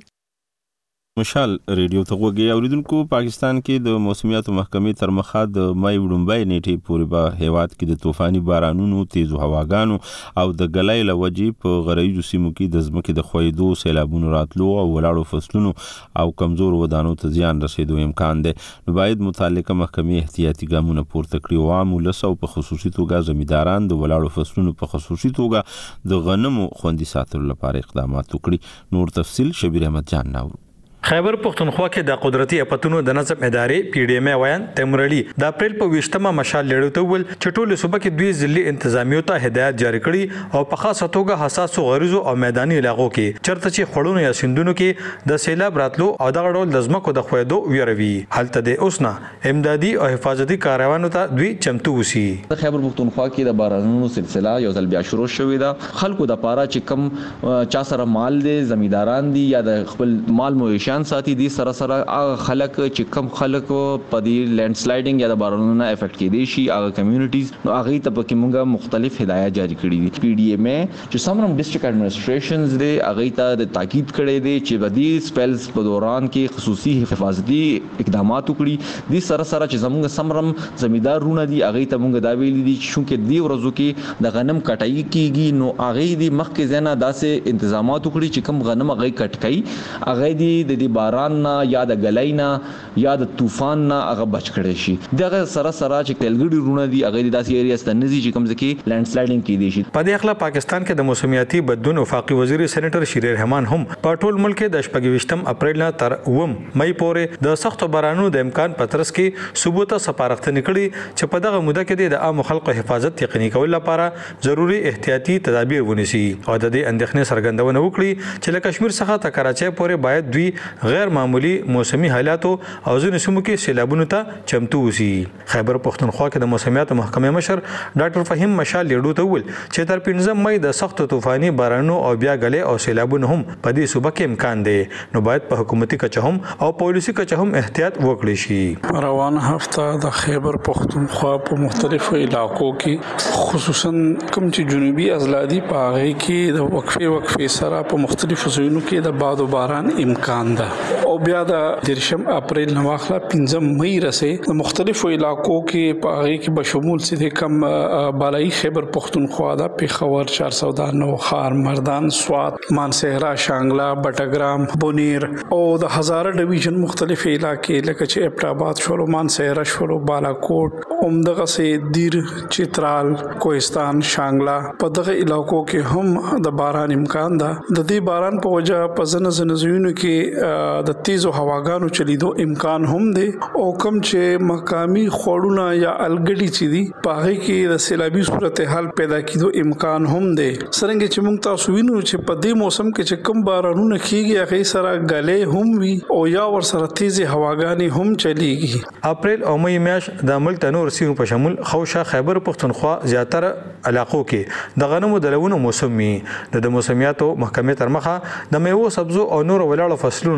مشال ریډیو ته وګورئ اوریدونکو. پاکستان کې د موسمیاتو محکمې تر مخه د مای وړومبۍ نیټې پورې به هیواد کې د طوفاني بارانونو تیزو هواګانو او د ګلای له وجې په غرایزو سیمو کې د ځمکې د ښویېدو سیلابونو راتلو او ولاړو فصلونو او کمزور ودانو ته زیان رسېدو امکان دی. نو باید متعلقه محکمې احتیاطي ګامونه پورته کړي او عام ولس او په خصوصي توګه زمینداران د ولاړو فصلونو په خصوصي توګه د غنمو خوندي ساتلو لپاره اقدامات وکړي. نور تفصیل شبیر احمد جان ناو. خیبر پختونخوا کې د قدرتي اپتونو د نظم ادارې پی ډی ایم وایان تیمور علي د اپریل په 20مه مشال لړو ته ول چې ټول صوبه کې دوی ځلې انتظامیو ته هدایت جاری کړي او په خاصه توګه حساس غریزو او میداني علاقو کې چرته چې خړونو یا سندونو کې د سیلاب راتلو او دغه ډول د ځمکو د خویدو ویروي هلته د اوسنا امدادي او حفاظتي کاروانو ته دوی چمتو وسی. د خیبر پختونخوا کې د بارانونو سلسله یو ځل بیا شروع شوې ده. خلکو د پاره چې کم چا سره مال دي زمینداران دي یا د خپل مال مویشان ساتي دي سره خلک چې کم خلک په دې لینډ سلایډینګ یا د بارانونو نه افیکټ کېدي شي هغه کمیونټیز نو هغه ته پکې موږ مختلف هدایت جاری کړي دي. پی ډی ایم چې سمرم ډیسټریکټ ایڈمنسټریشنز دي هغه ته د تاکید کړي دي چې د دې سپیلز په دوران کې خصوصي حفاظتي اقدامات وکړي. د سره چې زموږ سمرم زمیندارونه دي هغه ته موږ دا ویلي دي چې چونکه دی ورځو کې د غنم کټای کیږي نو هغه د مخکې زنه داسې تنظیمات وکړي چې کم غنم هغه کټ کړي هغه د باران یا د غلینا یا د طوفان نه هغه بچ کړي شي. دغه سره چې تلګړي رونه دي هغه د داسې ایریاز ته نزي چې کوم ځکه لینډ سلایډینګ کیدي شي. په دې اخلا پاکستان کې د موسمیاتي بدلون وفاقي وزیر سېنیټر شیر رحمان هم په ټول ملک د 28 اپریل نه تر 9 مې پورې د سخت بارانونو د امکان پترس کې ثبوت سپارښتنه کړې چې په دغه موده کې د عام خلکو حفاظت یقیني کول لپاره ضروري احتیاطي تدابیر ونیسي او د دې اندېښنې څرګندونه وکړي چې له کشمیر څخه تر کراچۍ پورې باید دوی غیر معمولی موسمي حالاتو او ځینو سیمو کې سیلابونو ته چمتو وسی. خیبر پختونخوا کې د موسمیاتو محکمې مشر ډاکټر فهیم مشال لیډو ته ویل چې تر 15 مې د سخت طوفاني بارانونو او بیا غلې او سیلابونو هم په دې صوبه کې امکان دی نو باید په حکومتي کچه هم او پولیسي کچه هم احتیاط وکړي شي. روان هفته د خیبر پختونخوا په مختلفو علاقو کې خصوصا کوم چې جنوبي اضلاع دي په هغه کې د وقفې سره په مختلفو ځایونو کې د باد او باران امکان ده او بیا د 13 اپریل نو واخله 15 مې رسې د مختلفو علاقو کې په هغه کې بشمول سي کم بالای خیبر پختونخوا د پیښور 409 خار مردان سوات مانسهرا شانګلا بټګرام بونیر او د هزاره ډیویژن مختلف علاقې لکه چې ابټاباد شولو مانسهرا شولو بالاکوټ عمدغه سي دیر چترال کوهستان شانګلا په دغه علاقو کې هم د باران امکان ده. د دې باران په وجه په زنځونو کې د تیزو هواګانو چلیدو امکان هم دی او کوم چې مقامی خوړونه یا الګډي چې دي په هغه کې د سیلابي صورتحال پیدا کېدو امکان هم دی. څنګه چې موږ تاسو وینو چې په دې موسم کې چې کوم بارانونه کیږي هغه سره غلې هم وي او یا ور سره تیزي هواګانې هم چلیږي. اپریل او مې میاشت د ملک تنور سیمو په شمول خوشا خیبر پختونخوا زیاتره علاقو کې د غنمو د لونو موسم می د موسمیاتو محکمې تر مخه د میوه سبزو او نور ولاړو فصلونو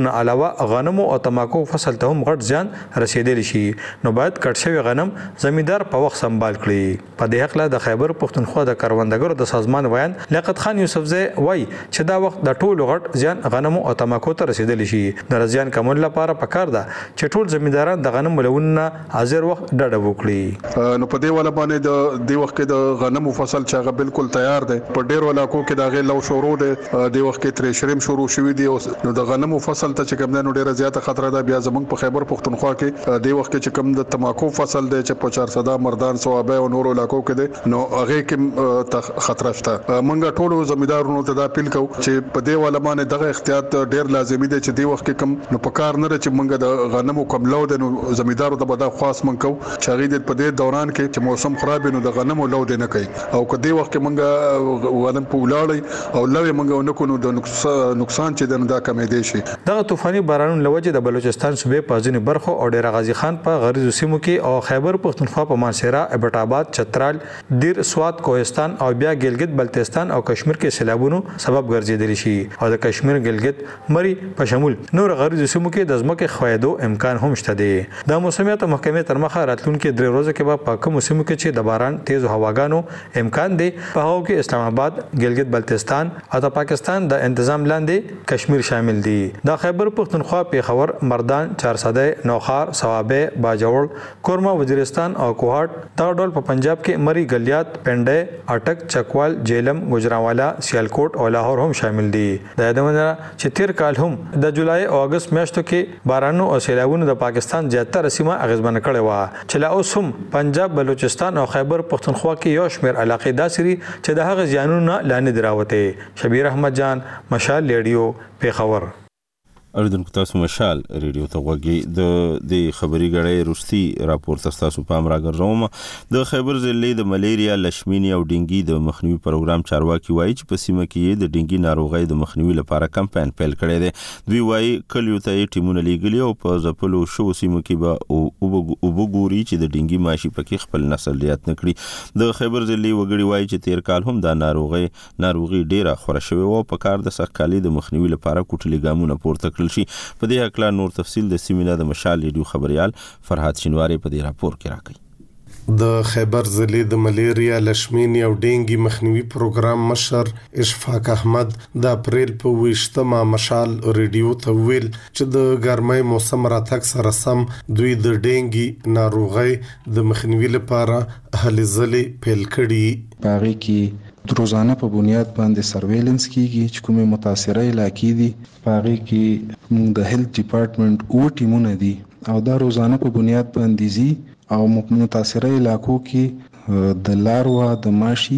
نه علاوه غنمو او تماکو فصل ته هم غټ زیان رسیدلی شي نو باید کټ شوی غنم زمیندار په وخت سمبال کړي. په دې حق له د خیبر پښتونخوا د کروندګرو د سازمان ویان لیاقت خان یوسفزی وای چې دا وخت د ټولو غټ زیان غنمو او تماکو ته رسیدلی شي. د زیان کمول لپاره پکار ده چې ټول زمینداران د غنم ملونه حاضر وخت ډډه وکړي. نو په دې ولا باندې د دې وخت کې د غنمو فصل چې هغه بالکل تیار دی په ډیر علاقو کې دا غي لو شروع دی د وخت کې ترشریم شروع شوی دی نو د غنمو فصل ته چې کوم نه ډیره زیاته خطر ده. بیا زمونږ په خیبر پښتونخوا کې د وخت کې چې کوم د تماکو فصل دی چې په 400 مردان صوابه او نورو علاقو کې دی نو هغه کې خطر شته. مونږ ټول زمیندارونو ته دا اپیل کوو چې په دې ولا باندې دغه احتیاط ډیر لازمي دی چې د وخت کې کوم نو په کار نه چې مونږ د غنمو کوم لو د زمیندارو ته بدا خاص منکو چې هغه د په دې دوران کې چې موسم خراب نو د غنمو لو د نه کوي او کدی وخت کې مونږ غنم په ولاړی او لوي مونږ نکو نو د نقصان چې دا کمې دي شي. دغه طوفاني بارانونو لوجه د بلوچستان صوبې په ځینې برخو او ډیر غازی خان په غریزو سیمو کې او خیبر پښتونخوا په مانسهره ابټ آباد چترال دیر سوات کوهستان او بیا ګلګت بلتستان او کشمیر کې سیلابونو سبب ګرځیدلی شي او د کشمیر ګلګت مری په شمول نور غریزو سیمو کې د ځمکې خویدو امکان هم شته دی. د موسمیات محکمې تر مخه راتلونکي 3 ورځې کې به په کوم سیمو کې چې د باران تیز هواګانو امکان دی په هغو کې اسلام آباد ګلګت بلتستان او د پاکستان د تنظیم لاندې کشمیر شامل دي. د خیبر پښتونخوا پیښور مردان چارسده نوخار صوابه باجوړ کورما وزیرستان او کوهاټ دا ډول په پنجاب کې مری ګلیات پنډه اٹک چکوال جیلم گجرانوالا سیالکوټ او لاهور هم شامل دي. د یادونه چې تیر کال هم د جولای او اگست میاشتو کې بارانو او سیلابونو د پاکستان زیاتره سیمه اغیزمن کړي و چې لا اوس هم پنجاب بلوچستان او خیبر پښتونخوا کې یو شمېر علاقې داسري چې د هغه زیانونو لاندې دراوته. شبیر احمد جان مشال ریډیو پیښور. اردن تاسو مشال ریډیو ته وګورئ د خبري غړې روستي راپور تاسو پام راګرځوم. د خیبر ضلع د ملیریا لشمینی او ډینګي د مخنیوي پروګرام چارواکي وایي چې په سیمه کې د ډینګي ناروغۍ د مخنیوي لپاره کمپاین پیل کړی دی. دوی وایي کلیو ته ټیمونه لیږلي او په ځپلو شو سیمو کې به وګوري چې د ډینګي ماشي پکې خپل نسل زیات نکړي. د خیبر ضلع وګړي وایي چې تیر کال هم دا ناروغي ډیره خوره شوې و په کار د سخکالي د مخنیوي لپاره کوټلي ګامونه پورته شي. په دې حق لا نور تفصیل د سیمینار د مشال ریډیو خبريال فرحات شینواری په دې راپور کې راکړي. د خیبر ضلع د ملیریا لشمینی او ډینګي مخنیوي پروګرام مشر اشفاق احمد د اپریل په 28مه مشال ریډیو ته ویل چې د ګرمۍ موسم راتګ سره سم دوی د ډینګي ناروغۍ د مخنیوي لپاره هلې ځلې پیل کړي. باغی کې د روزانه په بنیاد باندې سرویلنس کیږي چې کومه متاثره علاقې دي باغی کې موږ د هیلث ډپارټمنټ او ټیمونه دي او دا روزانه په بنیاد باندې زی او متاثره علاقو کې د لاروا د ماشي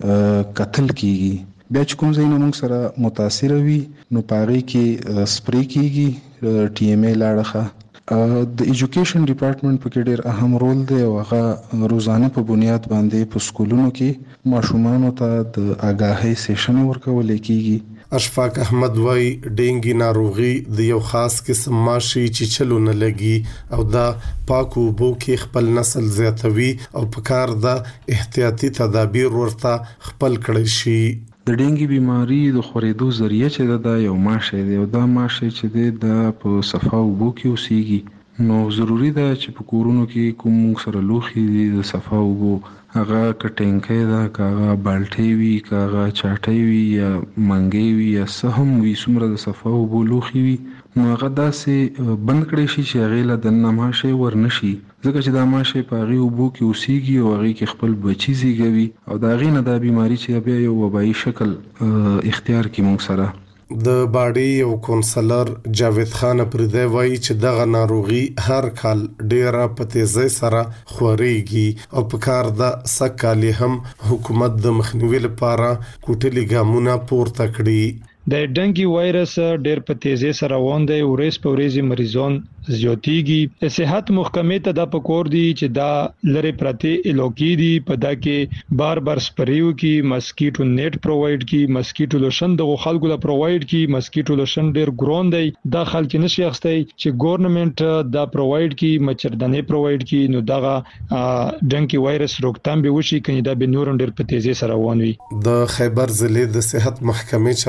قتل کیږي. بیا چې کوم ځای موږ سره متاثر وي نو پاره کې سپری کیږي ټي ام ای لاړه. د ایجوکیشن ډپارټمنټ په کې ډېر اهم رول دی او هغه روزانه په بنیاد باندې په سکولونو کې ماشومانو ته د آگاهۍ سیشن ورکول کیږي. اشفاق احمد وای ډینګي ناروغي د یو خاص قسم ماشي چې چلو نه لګي او دا پاکو بو کې خپل نسل زیاتوي او په کار د احتیاطي تدابیر ورته خپل کړی شي. د ډینګي بیماری د خورېدو ذریعہ چې دا یو ماشه دی او دا ماشه چې د په صفا وبو کې اوسېږي نو ضروری ده چې په کورونو کې کوم سره لوخي دي د صفا وبو هغه کټینګي دا کاغه بالټي وی کاغه چاټي وی یا منګي وی یا سهم وی سمره د صفا وبو لوخي وی نو هغه داسې بند کړی شي چې هغه له دنه ماشه ورنشي ځکه چې دا ماشه په هغه وبو کې اوسېږي او هغه کې خپل بچی زیږوي او دا غینه د بیماری چې بیا یو وبایي شکل اختیار کی مونږ سره. د باډي او کونسلر جاوید خان پردی وایي چې دغه ناروغي هر کال ډیره په تیزی سره خوريږي او په کار د سکالي هم حکومت د مخنیوي لپاره کوټلي ګامونه پورته کړي. د ډنګي وایرس ډېر په تیزی سره روان دی او ورځ په ورځ مریضان زیاتېږي. صحت محکمې ته د پکور دی چې دا لری پرتی الوکی دی په دا کې بار بار سپریو کې مسکیټو نیټ پرووایډ کی مسکیټو لوشن د خلکو لا پرووایډ کی مسکیټو لوشن ډېر ګرون دی دا خلک نشي اخستای چې ګورنمنت دا پرووایډ کی مچردانې پرووایډ کی نو دا ډنګي وایرس روکتام به وشي کني دا به نور ډېر په تیزی سره روان وي. د خیبر ضلع د صحت محکمې چارواکي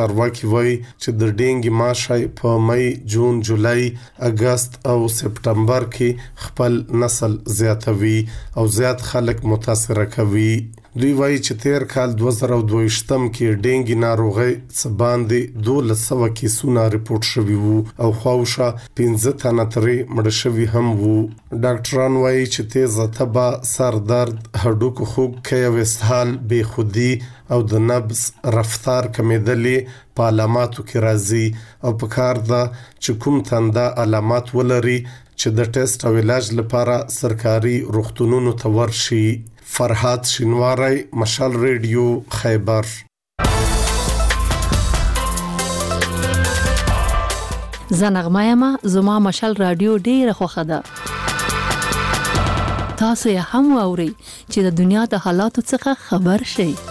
کې وایي چې د ډینګي ماشي په مئی، جون، جولای، اگست او سپټمبر کې خپل نسل زیاتوي او زیات خلک متاثر کوي. دوی وایي چې تیر کال 2022 کې ډینګي ناروغي باندې 1200 کیسونه رپورټ شوي وو او خواوشا 15 تنه ترې مړ شوي هم وو. ډاکټران وایي چې تیزه تبه، سر درد، هډوکو خوږ کې وسهال، بې خودي او د نبض رفتار کمیدلې په علاماتو کې راځي او په کار ده چې کوم تنده علامات ولري چې د ټیسټ او علاج لپاره سرکاري روغتونونو ته ورشي. فرحات شینواری، مشال ریډیو، خیبر. زنغمایما زما مشال رادیو ډیره خوښه ده. تاسو یې هم واورئ چې د دنیا د حالاتو څخه خبر شئ.